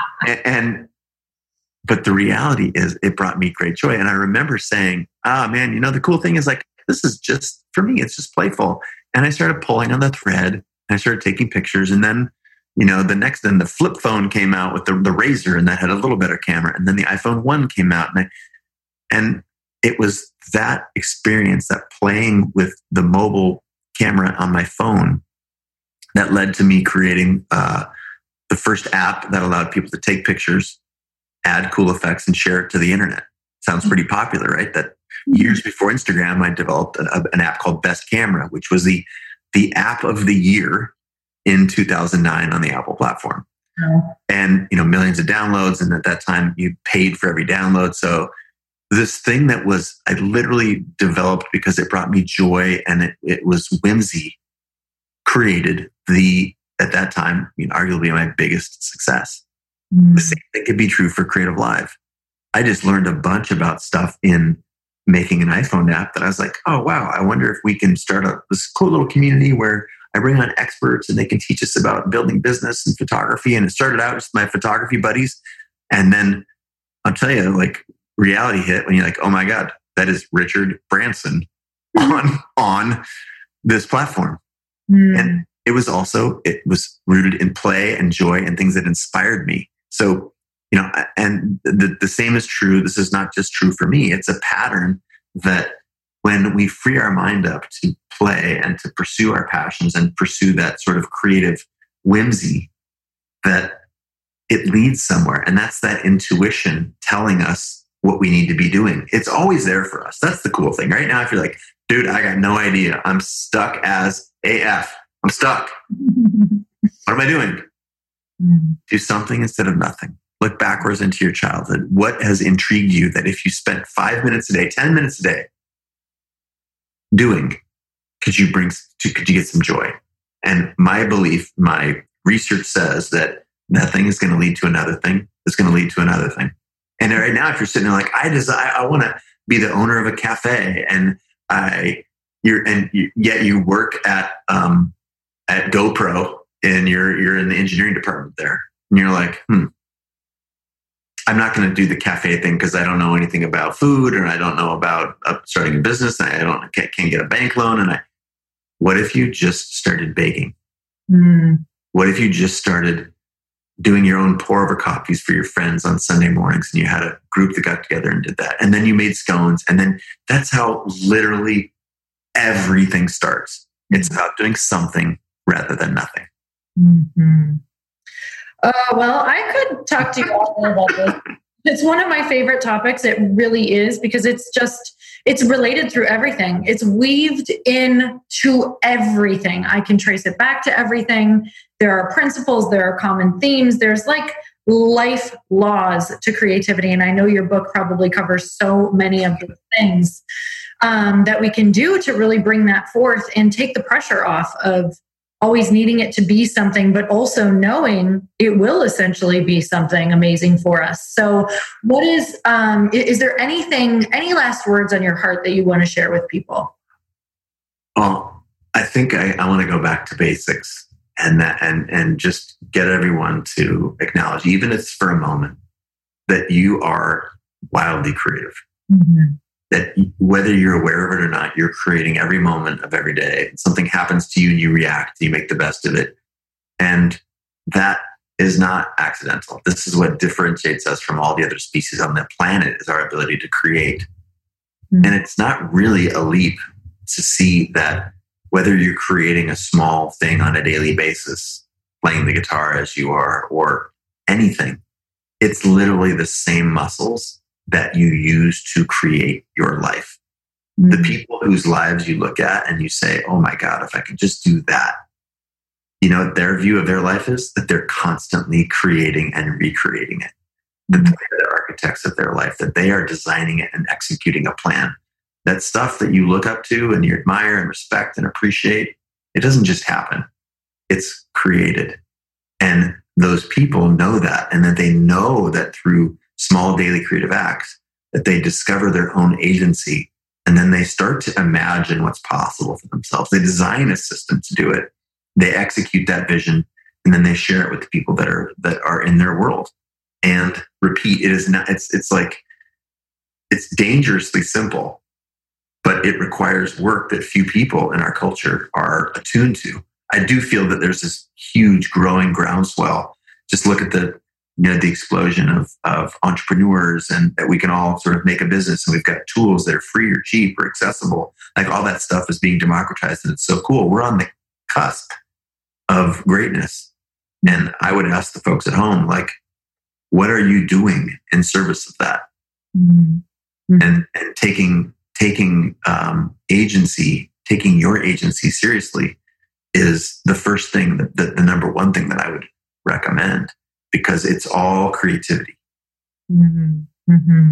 and, but the reality is it brought me great joy. And I remember saying, ah, man, you know, the cool thing is like, this is just, for me, it's just playful. And I started pulling on the thread and I started taking pictures. And then, you know, the next, then the flip phone came out with the, the Razor, and that had a little better camera. And then the iPhone one came out. And, I, and it was that experience, that playing with the mobile camera on my phone, that led to me creating uh, the first app that allowed people to take pictures, add cool effects, and share it to the internet. Sounds pretty popular, right? That years before Instagram, I developed an, an app called Best Camera, which was the the app of the year in two thousand nine on the Apple platform. Oh. And, you know, millions of downloads. And at that time, you paid for every download. So this thing that was, I literally developed because it brought me joy and it, it was whimsy, created the, at that time, I mean, arguably my biggest success. Mm. The same thing could be true for Creative Live. I just learned a bunch about stuff in making an iPhone app that I was like, oh, wow, I wonder if we can start a this cool little community where I bring on experts and they can teach us about building business and photography. And it started out with my photography buddies. And then I'll tell you, like, reality hit when you're like, oh my God, that is Richard Branson on, on this platform. Mm. And it was also, it was rooted in play and joy and things that inspired me. So, you know, and the, the same is true. This is not just true for me. It's a pattern that when we free our mind up to play and to pursue our passions and pursue that sort of creative whimsy, that it leads somewhere. And that's that intuition telling us what we need to be doing. It's always there for us. That's the cool thing. Right now, if you're like, dude, I got no idea. I'm stuck as A F. I'm stuck. What am I doing? Do something instead of nothing. Look backwards into your childhood. What has intrigued you that if you spent five minutes a day, ten minutes a day doing, could you bring, could you get some joy? And my belief, my research says that that thing is going to lead to another thing. It's going to lead to another thing. And right now, if you're sitting there like, I desire, I want to be the owner of a cafe, and I, you're, and you, yet you work at um, at GoPro, and you're you're in the engineering department there, and you're like, hmm, I'm not going to do the cafe thing because I don't know anything about food, or I don't know about uh, starting a business. And I don't can't, can't get a bank loan, and I. What if you just started baking? Mm. What if you just started doing your own pour over coffees for your friends on Sunday mornings, and you had a group that got together and did that, and then you made scones, and then that's how literally everything starts. It's about doing something rather than nothing. Mm-hmm. Uh, well, I could talk to you all about this. It's one of my favorite topics. It really is, because it's just, it's related through everything. It's weaved into everything. I can trace it back to everything. There are principles, there are common themes. There's like life laws to creativity. And I know your book probably covers so many of the things um, that we can do to really bring that forth and take the pressure off of always needing it to be something, but also knowing it will essentially be something amazing for us. So what is, um, is there anything, any last words on your heart that you want to share with people? Well, I think I, I want to go back to basics and that, and, and just get everyone to acknowledge, even if it's for a moment, that you are wildly creative. Mm-hmm. That whether you're aware of it or not, you're creating every moment of every day. Something happens to you and you react, you make the best of it. And that is not accidental. This is what differentiates us from all the other species on the planet, is our ability to create. Mm-hmm. And it's not really a leap to see that whether you're creating a small thing on a daily basis, playing the guitar as you are, or anything, it's literally the same muscles that you use to create your life. Mm-hmm. The people whose lives you look at and you say, oh my God, if I could just do that. You know, their view of their life is that they're constantly creating and recreating it. That mm-hmm. they're the architects of their life, that they are designing it and executing a plan. That stuff that you look up to and you admire and respect and appreciate, it doesn't just happen. It's created. And those people know that, and that they know that through small daily creative acts, that they discover their own agency, and then they start to imagine what's possible for themselves. They design a system to do it. They execute that vision, and then they share it with the people that are that are in their world. And repeat, it is not, it's it's like, it's dangerously simple, but it requires work that few people in our culture are attuned to. I do feel that there's this huge growing groundswell. Just look at the, you know, the explosion of, of entrepreneurs, and that we can all sort of make a business, and we've got tools that are free or cheap or accessible. Like all that stuff is being democratized, and it's so cool. We're on the cusp of greatness. And I would ask the folks at home, like, what are you doing in service of that? Mm-hmm. And, and taking, taking um, agency, taking your agency seriously is the first thing, that, the, the number one thing that I would recommend, because it's all creativity. Mm-hmm. Mm-hmm.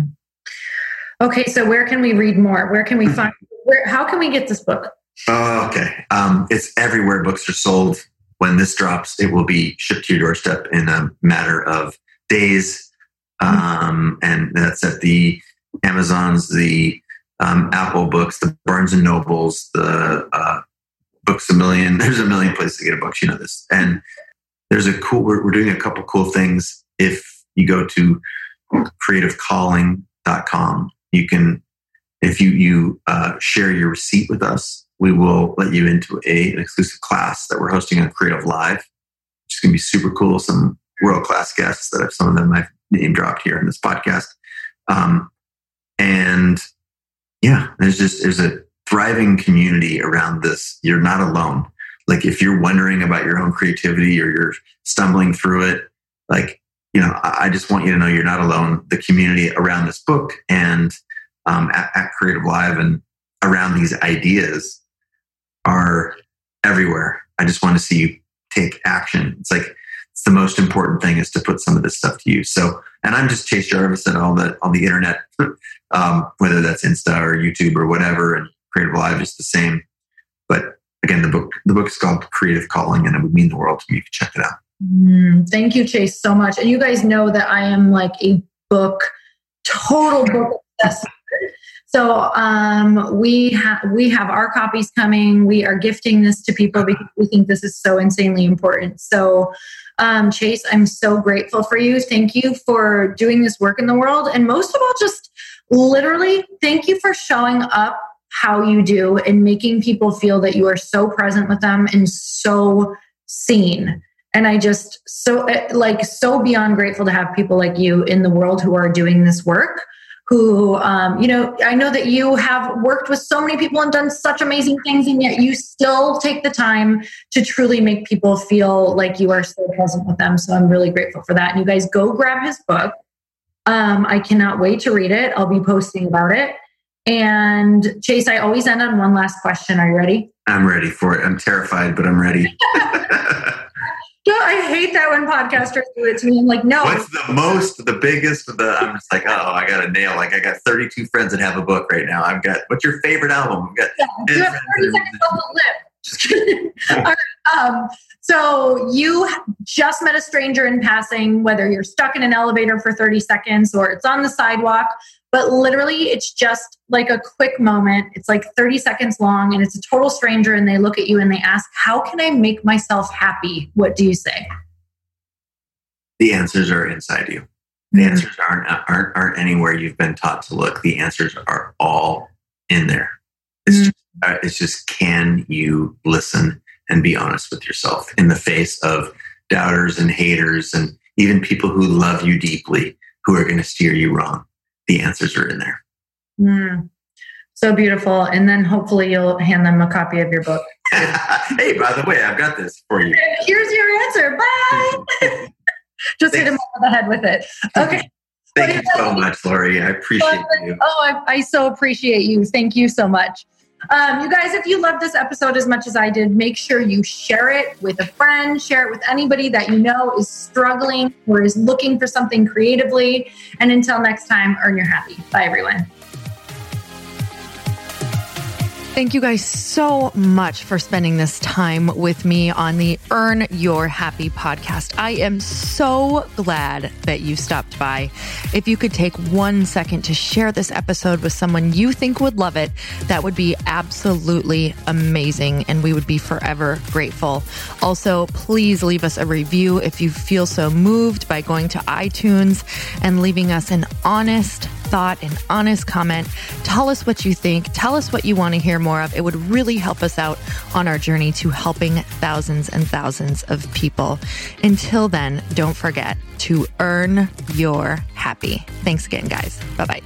Okay, so where can we read more? Where can we find, where, how can we get this book? Oh, okay. Um, it's everywhere books are sold. When this drops, it will be shipped to your doorstep in a matter of days. Um, and that's at the Amazons, the um, Apple Books, the Barnes and Nobles, the uh, Books a Million. There's a million places to get a book. You know this. And there's a cool, we're, we're doing a couple cool things. If you go to creative calling dot com, you can, if you, you uh, share your receipt with us, we will let you into a, an exclusive class that we're hosting on Creative Live, which is going to be super cool. Some world-class guests that have, some of them I've name dropped here in this podcast. Um, and yeah, there's just, there's a thriving community around this. You're not alone. Like if you're wondering about your own creativity or you're stumbling through it, like, you know, I, I just want you to know you're not alone. The community around this book and um, at, at Creative Live and around these ideas are everywhere. I just want to see you take action. It's like, it's the most important thing is to put some of this stuff to use. So, and I'm just Chase Jarvis and all that on the internet, um, whether that's Insta or YouTube or whatever, and Creative Live is the same. But again, the book, the book is called Creative Calling, and it would mean the world to me if you check it out. Mm, thank you, Chase, so much. And you guys know that I am like a book, total book obsessed. So um, we have we have our copies coming. We are gifting this to people because we think this is so insanely important. So um, Chase, I'm so grateful for you. Thank you for doing this work in the world. And most of all, just literally thank you for showing up how you do and making people feel that you are so present with them and so seen. And I just so like so beyond grateful to have people like you in the world who are doing this work. Who, um, you know, I know that you have worked with so many people and done such amazing things, and yet you still take the time to truly make people feel like you are so present with them. So I'm really grateful for that. And you guys go grab his book. Um, I cannot wait to read it. I'll be posting about it. And Chase, I always end on one last question. Are you ready? I'm ready for it. I'm terrified, but I'm ready. No, I hate that when podcasters do it to me. I'm like, no. What's the most, the biggest, the, I'm just like, oh, I got to nail. Like I got thirty-two friends that have a book right now. I've got, what's your favorite album? I've got yeah, you have thirty seconds on the lip. Just kidding. All right. Um, so you just met a stranger in passing, whether you're stuck in an elevator for thirty seconds or it's on the sidewalk, but literally it's just like a quick moment. It's like thirty seconds long and it's a total stranger and they look at you and they ask, how can I make myself happy? What do you say? The answers are inside you. The mm-hmm. answers aren't, aren't, aren't anywhere you've been taught to look. The answers are all in there. It's, mm-hmm. just, uh, it's just, can you listen and be honest with yourself in the face of doubters and haters and even people who love you deeply, who are going to steer you wrong? The answers are in there. Mm, so beautiful. And then hopefully you'll hand them a copy of your book. Hey, by the way, I've got this for you. Here's your answer. Bye. Just Thanks. Hit him on the head with it. Okay. Thank you so much, Lori. I appreciate you. Oh, I, I so appreciate you. Thank you so much. Um, you guys, if you loved this episode as much as I did, make sure you share it with a friend, share it with anybody that you know is struggling or is looking for something creatively. And until next time, earn your happy. Bye, everyone. Thank you guys so much for spending this time with me on the Earn Your Happy podcast. I am so glad that you stopped by. If you could take one second to share this episode with someone you think would love it, that would be absolutely amazing, and we would be forever grateful. Also, please leave us a review if you feel so moved by going to iTunes and leaving us an honest thought, an honest comment. Tell us what you think. Tell us what you want to hear more of. It would really help us out on our journey to helping thousands and thousands of people. Until then, don't forget to earn your happy. Thanks again, guys. Bye-bye.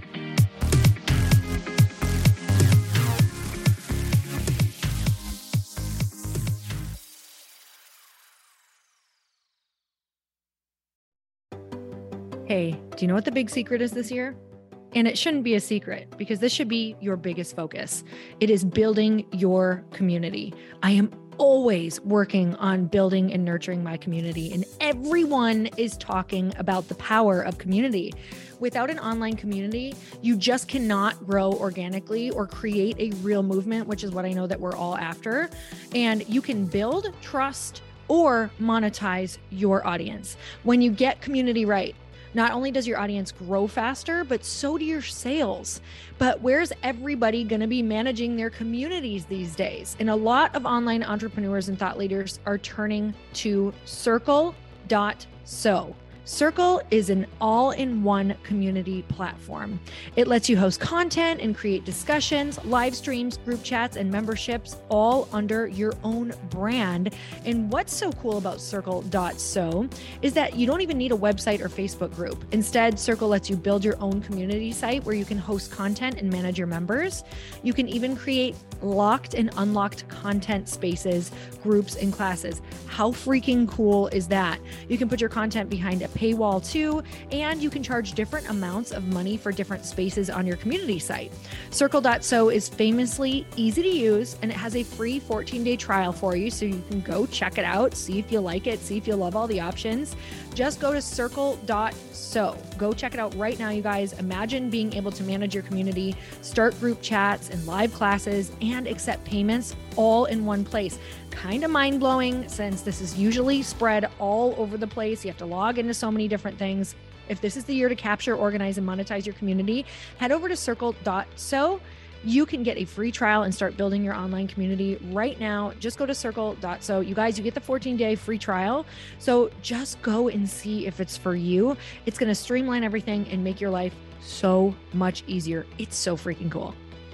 Hey, do you know what the big secret is this year? And it shouldn't be a secret because this should be your biggest focus. It is building your community. I am always working on building and nurturing my community, and everyone is talking about the power of community. Without an online community, you just cannot grow organically or create a real movement, which is what I know that we're all after. And you can build trust or monetize your audience. When you get community right, not only does your audience grow faster, but so do your sales. But where's everybody going to be managing their communities these days? And a lot of online entrepreneurs and thought leaders are turning to Circle dot so. Circle is an all-in-one community platform. It lets you host content and create discussions, live streams, group chats, and memberships all under your own brand. And what's so cool about Circle dot so is that you don't even need a website or Facebook group. Instead, Circle lets you build your own community site where you can host content and manage your members. You can even create locked and unlocked content spaces, groups, and classes. How freaking cool is that? You can put your content behind a paywall too, and you can charge different amounts of money for different spaces on your community site. Circle dot so is famously easy to use, and it has a free fourteen day trial for you, so you can go check it out, see if you like it, see if you love all the options. Just go to Circle dot so. Go check it out right now, you guys. Imagine being able to manage your community, start group chats and live classes, and accept payments all in one place. Kind of mind-blowing since this is usually spread all over the place. You have to log into so many different things. If this is the year to capture, organize, and monetize your community, head over to Circle dot so. You can get a free trial and start building your online community right now. Just go to Circle dot so. You guys, you get the fourteen day free trial. So just go and see if it's for you. It's going to streamline everything and make your life so much easier. It's so freaking cool.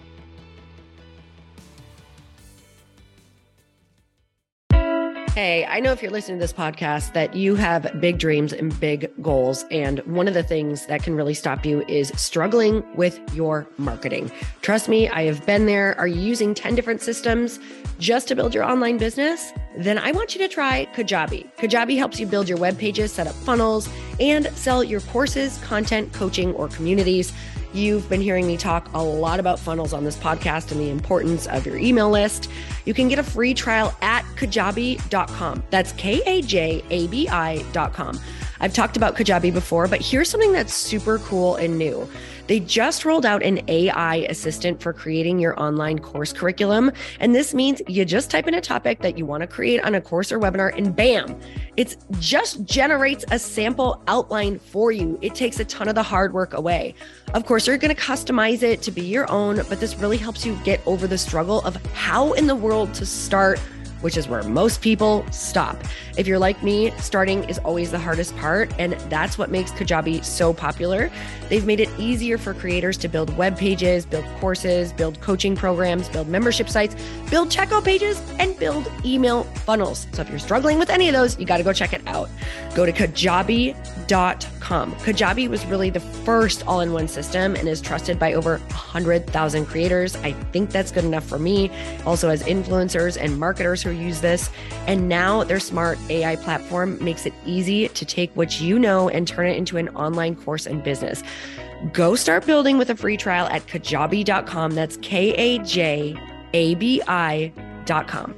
Hey, I know if you're listening to this podcast that you have big dreams and big goals. And one of the things that can really stop you is struggling with your marketing. Trust me, I have been there. Are you using ten different systems just to build your online business? Then I want you to try Kajabi. Kajabi helps you build your web pages, set up funnels, and sell your courses, content, coaching, or communities. You've been hearing me talk a lot about funnels on this podcast and the importance of your email list. You can get a free trial at kajabi dot com. That's K A J A B I dot com. I've talked about Kajabi before, but here's something that's super cool and new. They just rolled out an A I assistant for creating your online course curriculum. And this means you just type in a topic that you want to create on a course or webinar, and bam, it just generates a sample outline for you. It takes a ton of the hard work away. Of course, you're going to customize it to be your own, but this really helps you get over the struggle of how in the world to start, which is where most people stop. If you're like me, starting is always the hardest part, and that's what makes Kajabi so popular. They've made it easier for creators to build web pages, build courses, build coaching programs, build membership sites, build checkout pages, and build email funnels. So if you're struggling with any of those, you got to go check it out. Go to kajabi dot com. Kajabi was really the first all-in-one system and is trusted by over one hundred thousand creators. I think that's good enough for me. Also has influencers and marketers who use this. And now their smart A I platform makes it easy to take what you know and turn it into an online course and business. Go start building with a free trial at kajabi dot com. That's K A J A B I dot com.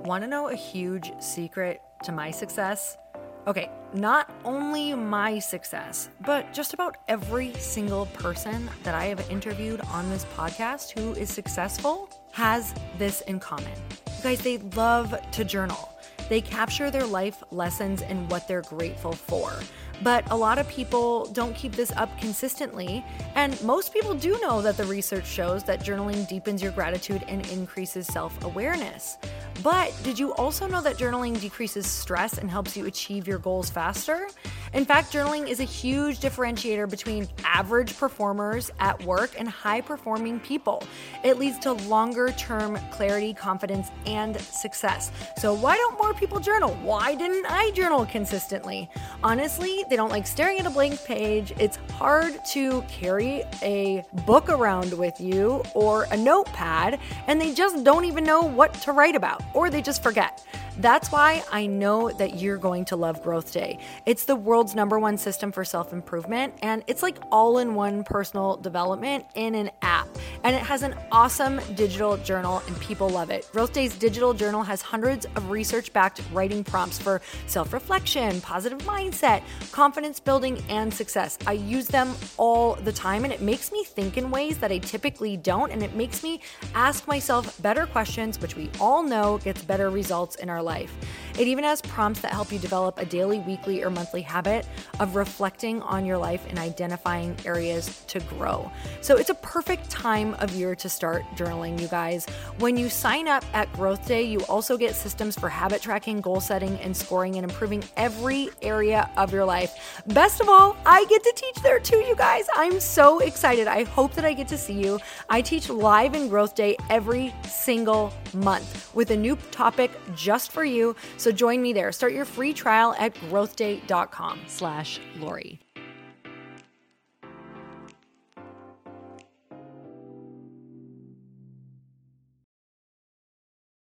Want to know a huge secret to my success? Okay, not only my success, but just about every single person that I have interviewed on this podcast who is successful has this in common. You guys, they love to journal. They capture their life lessons and what they're grateful for. But a lot of people don't keep this up consistently, and most people do know that the research shows that journaling deepens your gratitude and increases self-awareness. But did you also know that journaling decreases stress and helps you achieve your goals faster? In fact, journaling is a huge differentiator between average performers at work and high-performing people. It leads to longer-term clarity, confidence, and success. So why don't more people journal? Why didn't I journal consistently? Honestly, they don't like staring at a blank page. It's hard to carry a book around with you or a notepad, and they just don't even know what to write about, or they just forget. That's why I know that you're going to love Growth Day. It's the world's number one system for self-improvement, and it's like all-in-one personal development in an app. And it has an awesome digital journal, and people love it. Growth Day's digital journal has hundreds of research-backed writing prompts for self-reflection, positive mindset, confidence building, and success. I use them all the time, and it makes me think in ways that I typically don't, and it makes me ask myself better questions, which we all know gets better results in our life. It even has prompts that help you develop a daily, weekly, or monthly habit of reflecting on your life and identifying areas to grow. So it's a perfect time of year to start journaling, you guys. When you sign up at Growth Day, you also get systems for habit tracking, goal setting, and scoring, and improving every area of your life. Best of all, I get to teach there too, you guys. I'm so excited. I hope that I get to see you. I teach live in Growth Day every single month with a new topic just for you. So join me there. Start your free trial at growthday.com slash Lori.